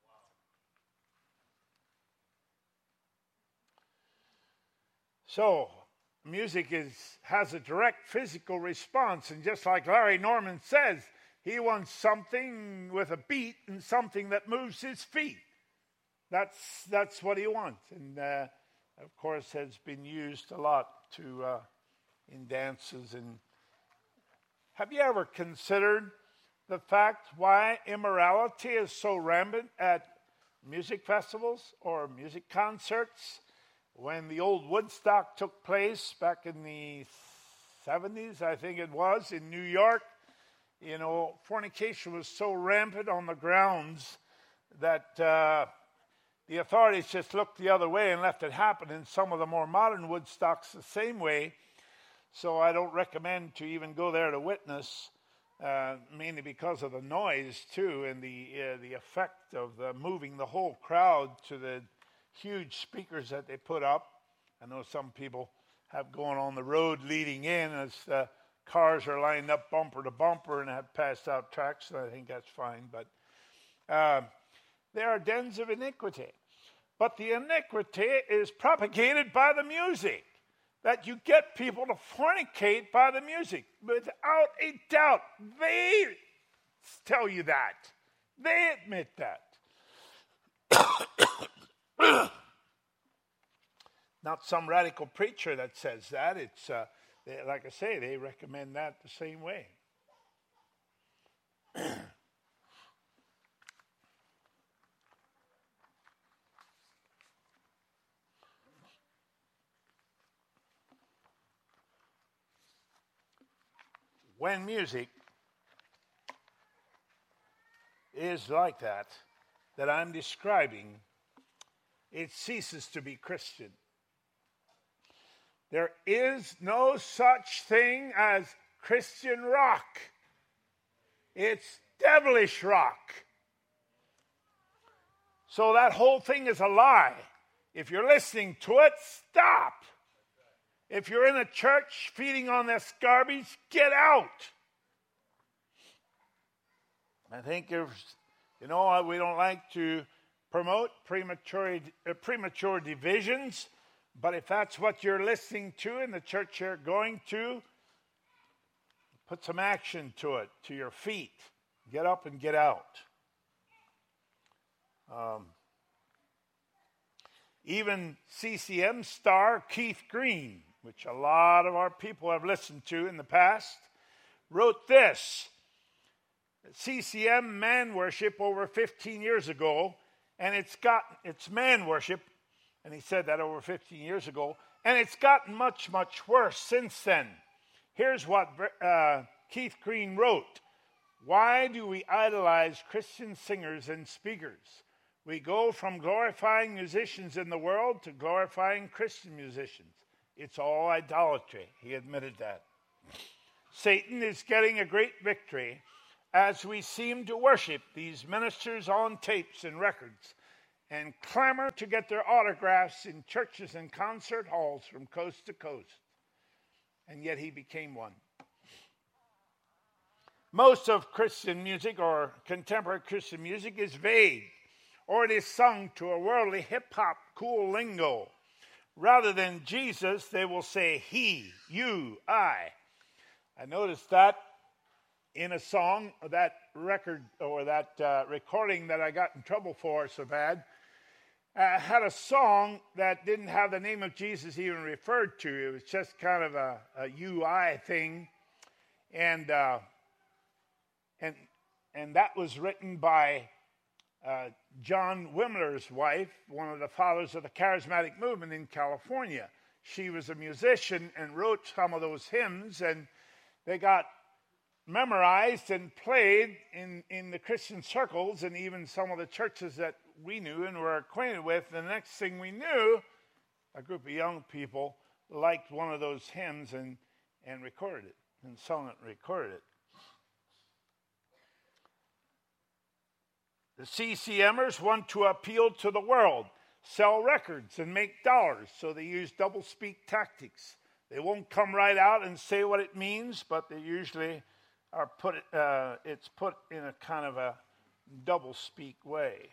So, music is has a direct physical response, and just like Larry Norman says, he wants something with a beat and something that moves his feet. That's that's what he wants, and uh, of course has been used a lot to uh, in dances. And have you ever considered the fact why immorality is so rampant at music festivals or music concerts? When the old Woodstock took place back in the seventies, I think it was, in New York, you know, fornication was so rampant on the grounds that uh, the authorities just looked the other way and left it happen. In some of the more modern Woodstocks the same way. So I don't recommend to even go there to witness, uh, mainly because of the noise too, and the uh, the effect of the moving the whole crowd to the huge speakers that they put up. I know some people have going on the road leading in as the cars are lined up bumper to bumper and have passed out tracks, and I think that's fine. But uh, there are dens of iniquity. But the iniquity is propagated by the music, that you get people to fornicate by the music. Without a doubt, they tell you that. They admit that. Not some radical preacher that says that. It's uh, they, like I say, they recommend that the same way. When music is like that, that I'm describing, it ceases to be Christian. There is no such thing as Christian rock. It's devilish rock. So that whole thing is a lie. If you're listening to it, stop. If you're in a church feeding on this garbage, get out. I think if, you know, we don't like to promote premature, uh, premature divisions, but if that's what you're listening to in the church you're going to, put some action to it, to your feet. Get up and get out. Um, Even C C M star Keith Green, which a lot of our people have listened to in the past, wrote this: C C M man worship over fifteen years ago, and it's got it's man worship, and he said that over fifteen years ago, and it's gotten much, much worse since then. Here's what uh, Keith Green wrote: why do we idolize Christian singers and speakers? We go from glorifying musicians in the world to glorifying Christian musicians. It's all idolatry. He admitted that. Satan is getting a great victory as we seem to worship these ministers on tapes and records and clamor to get their autographs in churches and concert halls from coast to coast. And yet he became one. Most of Christian music, or contemporary Christian music, is vague, or it is sung to a worldly hip-hop cool lingo. Rather than Jesus, they will say he, you, I. I noticed that in a song, that record, or that uh, recording that I got in trouble for so bad, uh, had a song that didn't have the name of Jesus even referred to. It was just kind of a, a you, I thing. And, uh, and, and that was written by Uh, John Wimler's wife, one of the fathers of the charismatic movement in California. She was a musician and wrote some of those hymns, and they got memorized and played in, in the Christian circles and even some of the churches that we knew and were acquainted with. The next thing we knew, a group of young people liked one of those hymns and, and recorded it, and sung it and recorded it. The C C Mers want to appeal to the world, sell records, and make dollars, so they use double-speak tactics. They won't come right out and say what it means, but they usually are put. Uh, it's put in a kind of a double-speak way.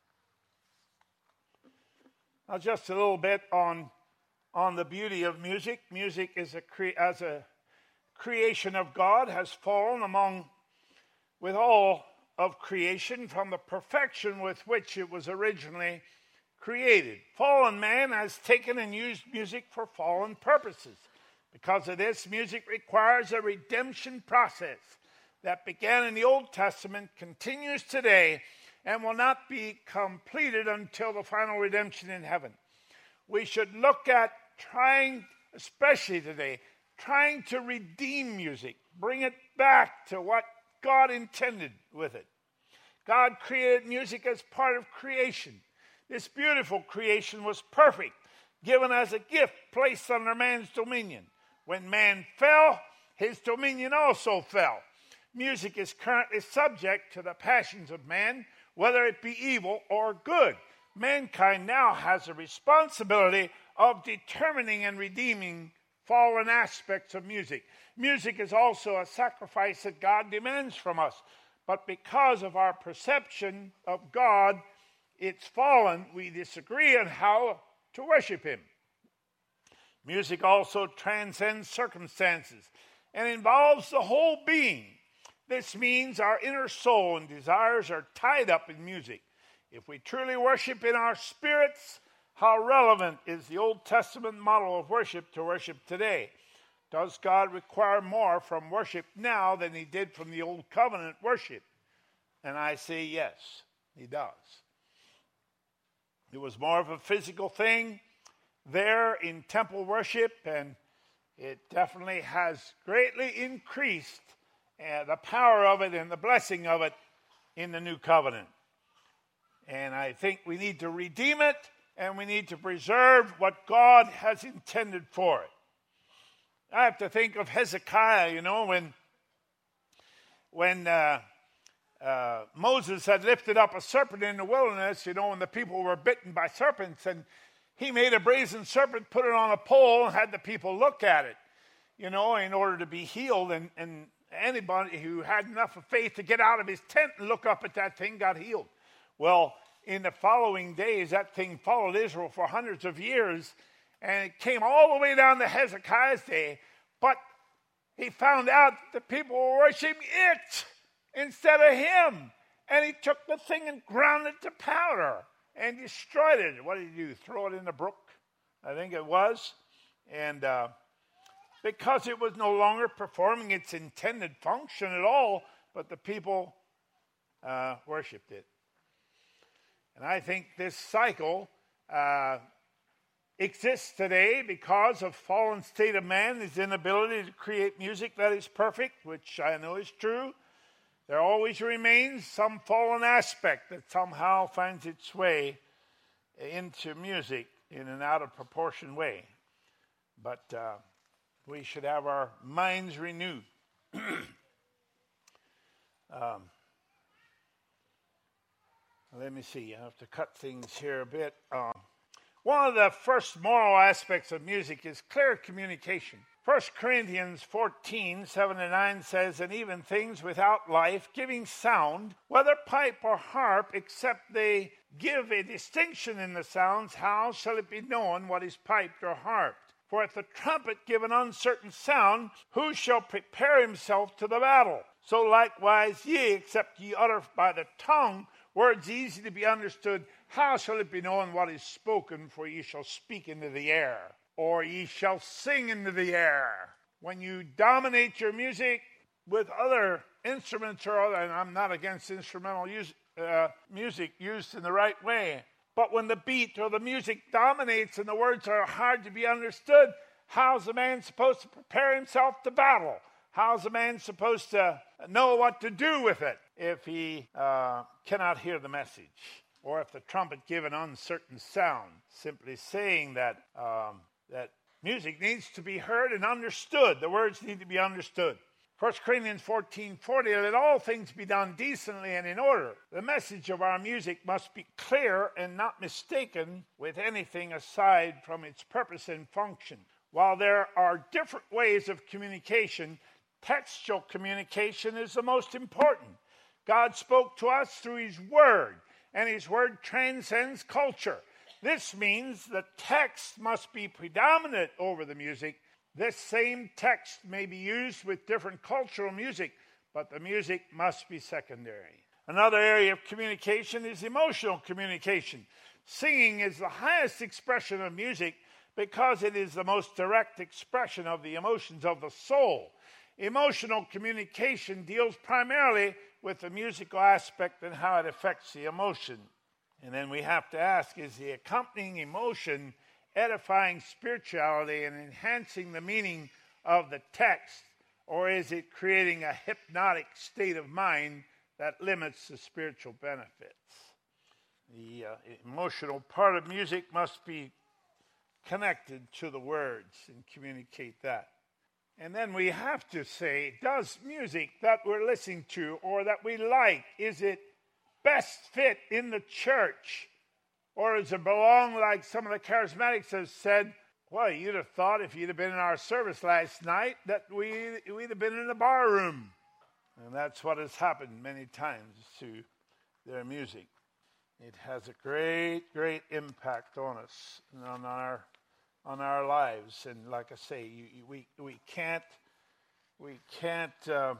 Now, just a little bit on on the beauty of music. Music is a cre- as a creation of God has fallen among with all of creation from the perfection with which it was originally created. Fallen man has taken and used music for fallen purposes. Because of this, music requires a redemption process that began in the Old Testament, continues today, and will not be completed until the final redemption in heaven. We should look at trying, especially today, trying to redeem music, bring it back to what God intended with it. God created music as part of creation. This beautiful creation was perfect, given as a gift placed under man's dominion. When man fell, his dominion also fell. Music is currently subject to the passions of man, whether it be evil or good. Mankind now has a responsibility of determining and redeeming fallen aspects of music. Music is also a sacrifice that God demands from us. But because of our perception of God, it's fallen, we disagree on how to worship him. Music also transcends circumstances and involves the whole being. This means our inner soul and desires are tied up in music. If we truly worship in our spirits, how relevant is the Old Testament model of worship to worship today? Does God require more from worship now than he did from the Old Covenant worship? And I say yes, he does. It was more of a physical thing there in temple worship, and it definitely has greatly increased uh, the power of it and the blessing of it in the New Covenant. And I think we need to redeem it, and we need to preserve what God has intended for it. I have to think of Hezekiah, you know, when when uh, uh, Moses had lifted up a serpent in the wilderness, you know, and the people were bitten by serpents, and he made a brazen serpent, put it on a pole, and had the people look at it, you know, in order to be healed. And, and anybody who had enough of faith to get out of his tent and look up at that thing got healed. Well, in the following days, that thing followed Israel for hundreds of years, and it came all the way down to Hezekiah's day, but he found out that the people were worshiping it instead of him. And he took the thing and ground it to powder. and destroyed it. What did he do? Throw it in the brook? I think it was. And uh, because it was no longer performing its intended function at all, but the people uh, worshipped it. And I think this cycle uh, exists today because of fallen state of man, his inability to create music that is perfect, which I know is true. There always remains some fallen aspect that somehow finds its way into music in an out of proportion way. But uh, we should have our minds renewed. um, let me see. I have to cut things here a bit. Uh, one of the first moral aspects of music is clear communication. First Corinthians fourteen, seven to nine says, and even things without life, giving sound, whether pipe or harp, except they give a distinction in the sounds, how shall it be known what is piped or harped? For if the trumpet give an uncertain sound, who shall prepare himself to the battle? So likewise ye, except ye utter by the tongue words easy to be understood, how shall it be known what is spoken? For ye shall speak into the air, or ye shall sing into the air. When you dominate your music with other instruments, or other, and I'm not against instrumental use, uh, music used in the right way, but when the beat or the music dominates and the words are hard to be understood, how's a man supposed to prepare himself to battle? How's a man supposed to know what to do with it if he uh, cannot hear the message? Or if the trumpet give an uncertain sound, simply saying that um, that music needs to be heard and understood. The words need to be understood. First Corinthians fourteen forty, let all things be done decently and in order. The message of our music must be clear and not mistaken with anything aside from its purpose and function. While there are different ways of communication, textual communication is the most important. God spoke to us through his word, and his word transcends culture. This means the text must be predominant over the music. This same text may be used with different cultural music, but the music must be secondary. Another area of communication is emotional communication. Singing is the highest expression of music because it is the most direct expression of the emotions of the soul. Emotional communication deals primarily with the musical aspect and how it affects the emotion. And then we have to ask, is the accompanying emotion edifying spirituality and enhancing the meaning of the text, or is it creating a hypnotic state of mind that limits the spiritual benefits? The uh, emotional part of music must be connected to the words and communicate that. And then we have to say, does music that we're listening to or that we like, is it best fit in the church? Or does it belong, like some of the charismatics have said, well, you'd have thought if you'd have been in our service last night that we, we'd have been in the bar room. And that's what has happened many times to their music. It has a great, great impact on us and on our on our lives. And like I say, you, you, we we can't we can't uh,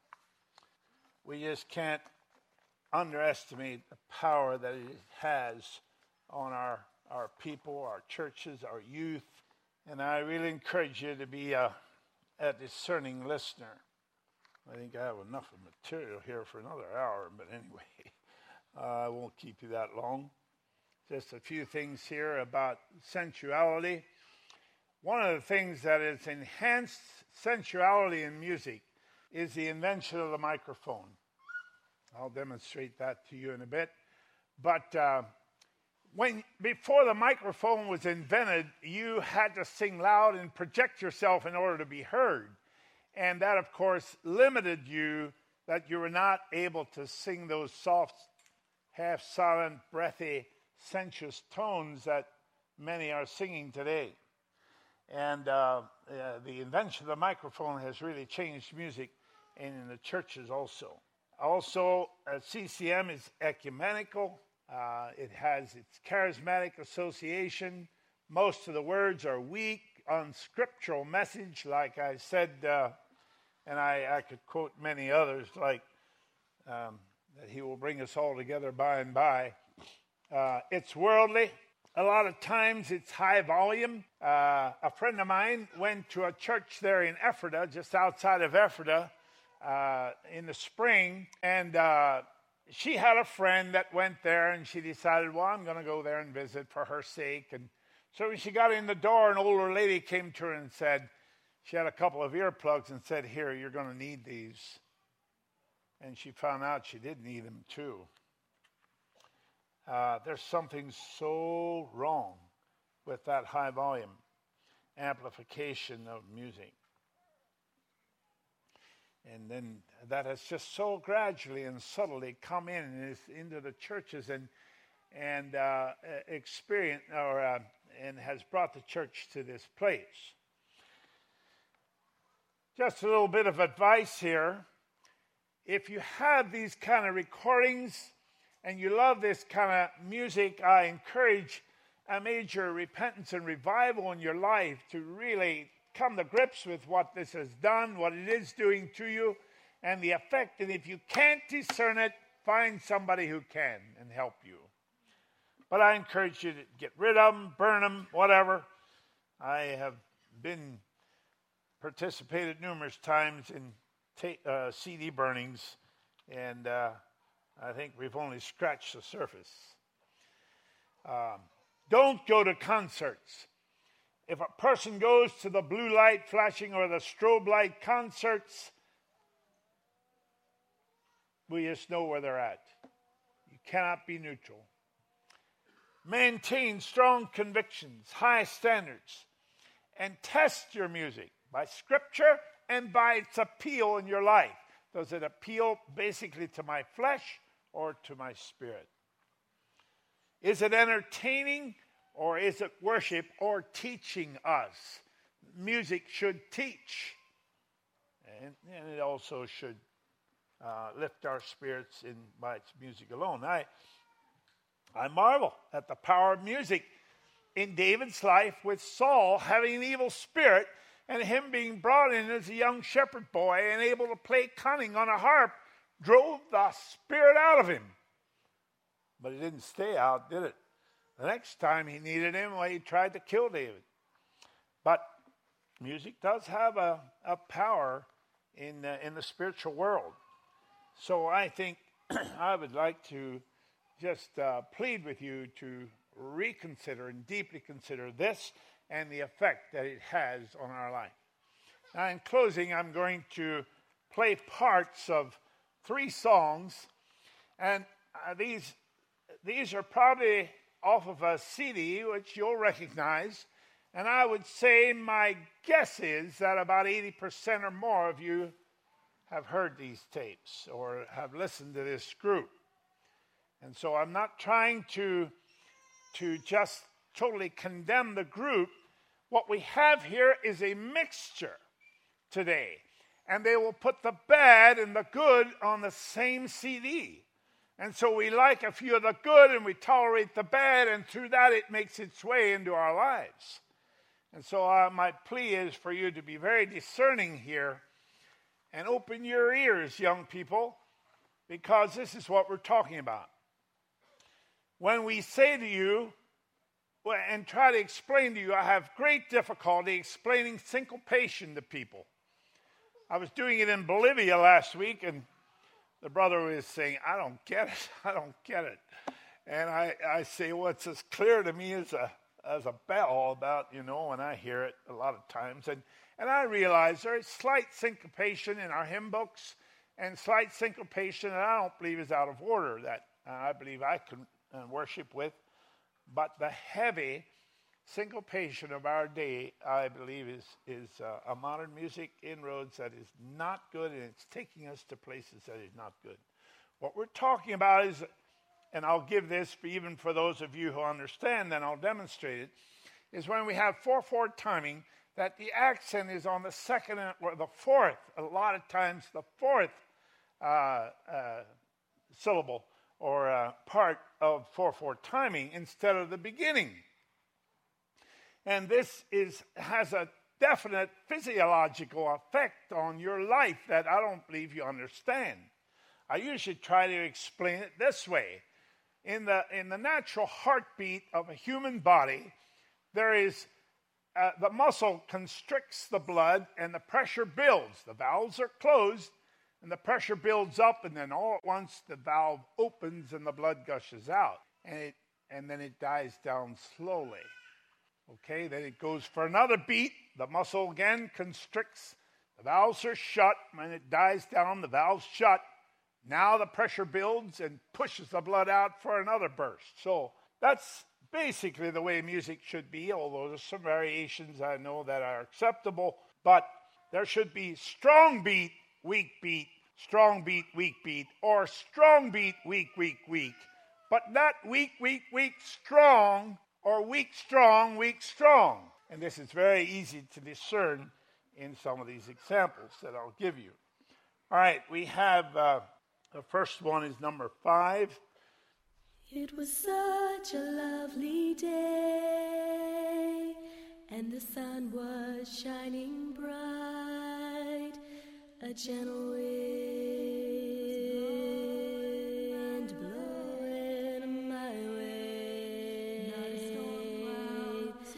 we just can't underestimate the power that it has on our our people, our churches, our youth. And I really encourage you to be a, a discerning listener. I think I have enough of material here for another hour, but anyway, uh, I won't keep you that long. Just a few things here about sensuality. One of the things that has enhanced sensuality in music is the invention of the microphone. I'll demonstrate that to you in a bit. But uh, when before the microphone was invented, you had to sing loud and project yourself in order to be heard. And that, of course, limited you, that you were not able to sing those soft, half-silent, breathy, sensuous tones that many are singing today. And uh, uh, the invention of the microphone has really changed music, and in the churches also. Also, uh, C C M is ecumenical. Uh, it has its charismatic association. Most of the words are weak, unscriptural message, like I said, uh, and I, I could quote many others, like um, that he will bring us all together by and by. Uh, it's worldly. A lot of times it's high volume. Uh, a friend of mine went to a church there in Ephrata, just outside of Ephrata, uh, in the spring, and uh, she had a friend that went there, and she decided, well, I'm going to go there and visit for her sake. And so when she got in the door, an older lady came to her and said, she had a couple of earplugs and said, here, you're going to need these. And she found out she did need them too. Uh, there's something so wrong with that high volume amplification of music. And then that has just so gradually and subtly come in into the churches and and uh, experience or uh, and has brought the church to this place. Just a little bit of advice here. If you have these kind of recordings and you love this kind of music, I encourage a major repentance and revival in your life to really come to grips with what this has done, what it is doing to you, and the effect. And if you can't discern it, find somebody who can and help you. But I encourage you to get rid of them, burn them, whatever. I have been participated numerous times in ta- uh, C D burnings, and uh, I think we've only scratched the surface. Um, don't go to concerts. If a person goes to the blue light flashing or the strobe light concerts, we just know where they're at. You cannot be neutral. Maintain strong convictions, high standards, and test your music by Scripture and by its appeal in your life. Does it appeal basically to my flesh or to my spirit? Is it entertaining or is it worship or teaching us? Music should teach, and, and it also should uh, lift our spirits in by its music alone. I, I marvel at the power of music in David's life, with Saul having an evil spirit and him being brought in as a young shepherd boy and able to play cunning on a harp drove the spirit out of him. But it didn't stay out, did it? The next time he needed him, well, he tried to kill David. But music does have a, a power in, uh, in the spiritual world. So I think I would like to just uh, plead with you to reconsider and deeply consider this and the effect that it has on our life. Now, in closing, I'm going to play parts of three songs, and uh, these these are probably off of a C D, which you'll recognize, and I would say my guess is that about eighty percent or more of you have heard these tapes or have listened to this group. And so I'm not trying to, to just totally condemn the group. What we have here is a mixture today. And they will put the bad and the good on the same C D. And so we like a few of the good and we tolerate the bad, and through that it makes its way into our lives. And so uh, my plea is for you to be very discerning here and open your ears, young people, because this is what we're talking about. When we say to you, and try to explain to you, I have great difficulty explaining syncopation to people. I was doing it in Bolivia last week, and the brother was saying, I don't get it, I don't get it. And I, I say, well, it's as clear to me as a as a bell about, you know, when I hear it a lot of times. And, and I realize there is slight syncopation in our hymn books, and slight syncopation that I don't believe is out of order, that uh, I believe I can uh, worship with. But the heavy syncopation of our day, I believe, is, is uh, a modern music inroads that is not good, and it's taking us to places that is not good. What we're talking about is, and I'll give this for even for those of you who understand, then I'll demonstrate it, is when we have four four timing, that the accent is on the second or the fourth, a lot of times the fourth uh, uh, syllable or uh, part of four four timing instead of the beginning. And this is has a definite physiological effect on your life that I don't believe you understand. I usually try to explain it this way. in the, in the natural heartbeat of a human body, there is, uh, the muscle constricts the blood and the pressure builds. The valves are closed and the pressure builds up, and then all at once the valve opens and the blood gushes out. And, it, and then it dies down slowly. Okay, then it goes for another beat. The muscle again constricts. The valves are shut. When it dies down, the valves shut. Now the pressure builds and pushes the blood out for another burst. So that's basically the way music should be, although there's some variations I know that are acceptable. But there should be strong beat, weak beat, strong beat, weak beat, or strong beat, weak, weak, weak. But not weak, weak, weak, strong, or weak, strong, weak, strong. And this is very easy to discern in some of these examples that I'll give you. All right, we have... Uh, The first one is number five. It was such a lovely day, and the sun was shining bright. A gentle wind blowing my way. Not a storm clouds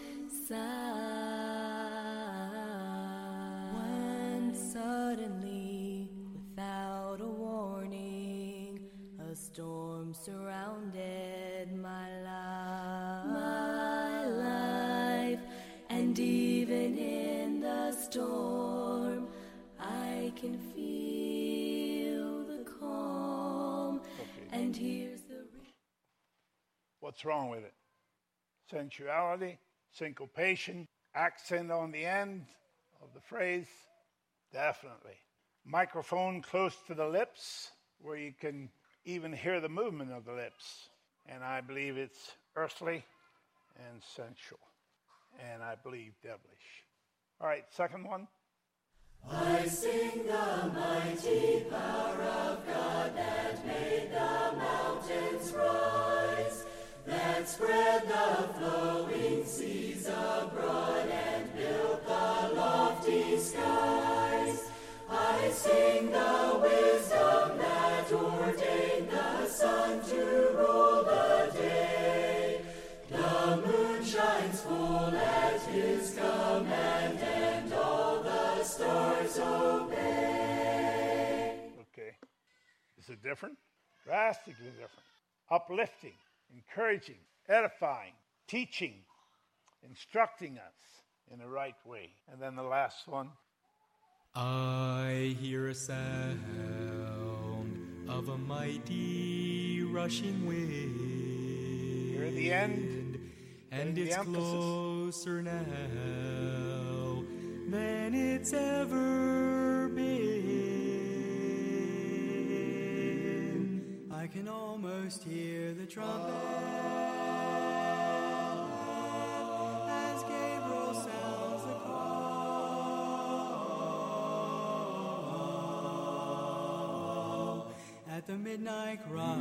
inside. When suddenly, without a warning, a storm surrounded my life, my life, and even in the storm, I can feel the calm, Okay. and here's the... Re- What's wrong with it? Sensuality, syncopation, accent on the end of the phrase? Definitely. Microphone close to the lips, where you can even hear the movement of the lips. And I believe it's earthly and sensual. And I believe devilish. All right, second one. I sing the mighty power of God that made the mountains rise, that spread the flowing seas abroad and built the lofty skies. I sing the wisdom that ordained the sun to rule the day. The moon shines full at his command, and all the stars obey. Okay. Is it different? Drastically different. Uplifting, encouraging, edifying, teaching, instructing us in the right way. And then the last one. I hear a sound of a mighty rushing wind. Here at the end, and the it's emphasis. closer now than it's ever been. I can almost hear the trumpet as Gabriel sounds the call at the midnight cry.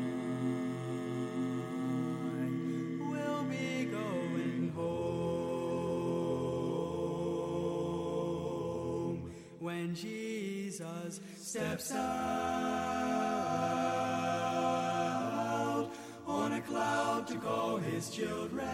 We'll be going home when Jesus steps out on a cloud to call his children.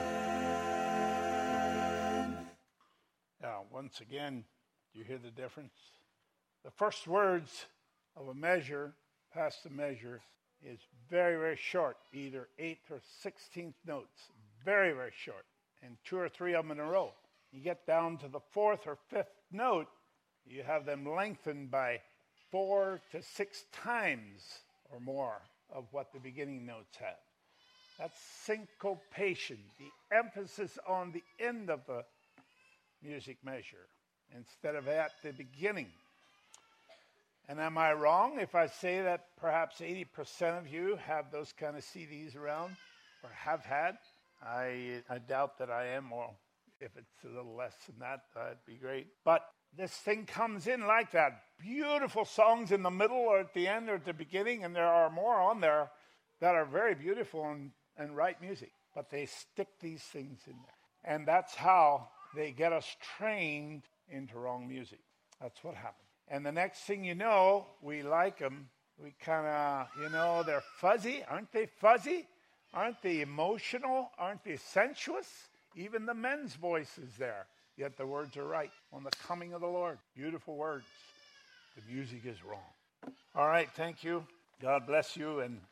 Now, once again, do you hear the difference? The first words of a measure, past the measure, is very, very short, either eighth or sixteenth notes. Very, very short, and two or three of them in a row. You get down to the fourth or fifth note, you have them lengthened by four to six times or more of what the beginning notes have. That's syncopation, the emphasis on the end of the music measure instead of at the beginning. And am I wrong if I say that perhaps eighty percent of you have those kind of C Ds around or have had? I, I doubt that I am, or if it's a little less than that, that'd be great. But this thing comes in like that. Beautiful songs in the middle or at the end or at the beginning, and there are more on there that are very beautiful and, and right music. But they stick these things in there. And that's how they get us trained into wrong music. That's what happens. And the next thing you know, we like them. We kind of, you know, they're fuzzy. Aren't they fuzzy? Aren't they emotional? Aren't they sensuous? Even the men's voice is there. Yet the words are right. On the coming of the Lord. Beautiful words. The music is wrong. All right, thank you. God bless you, and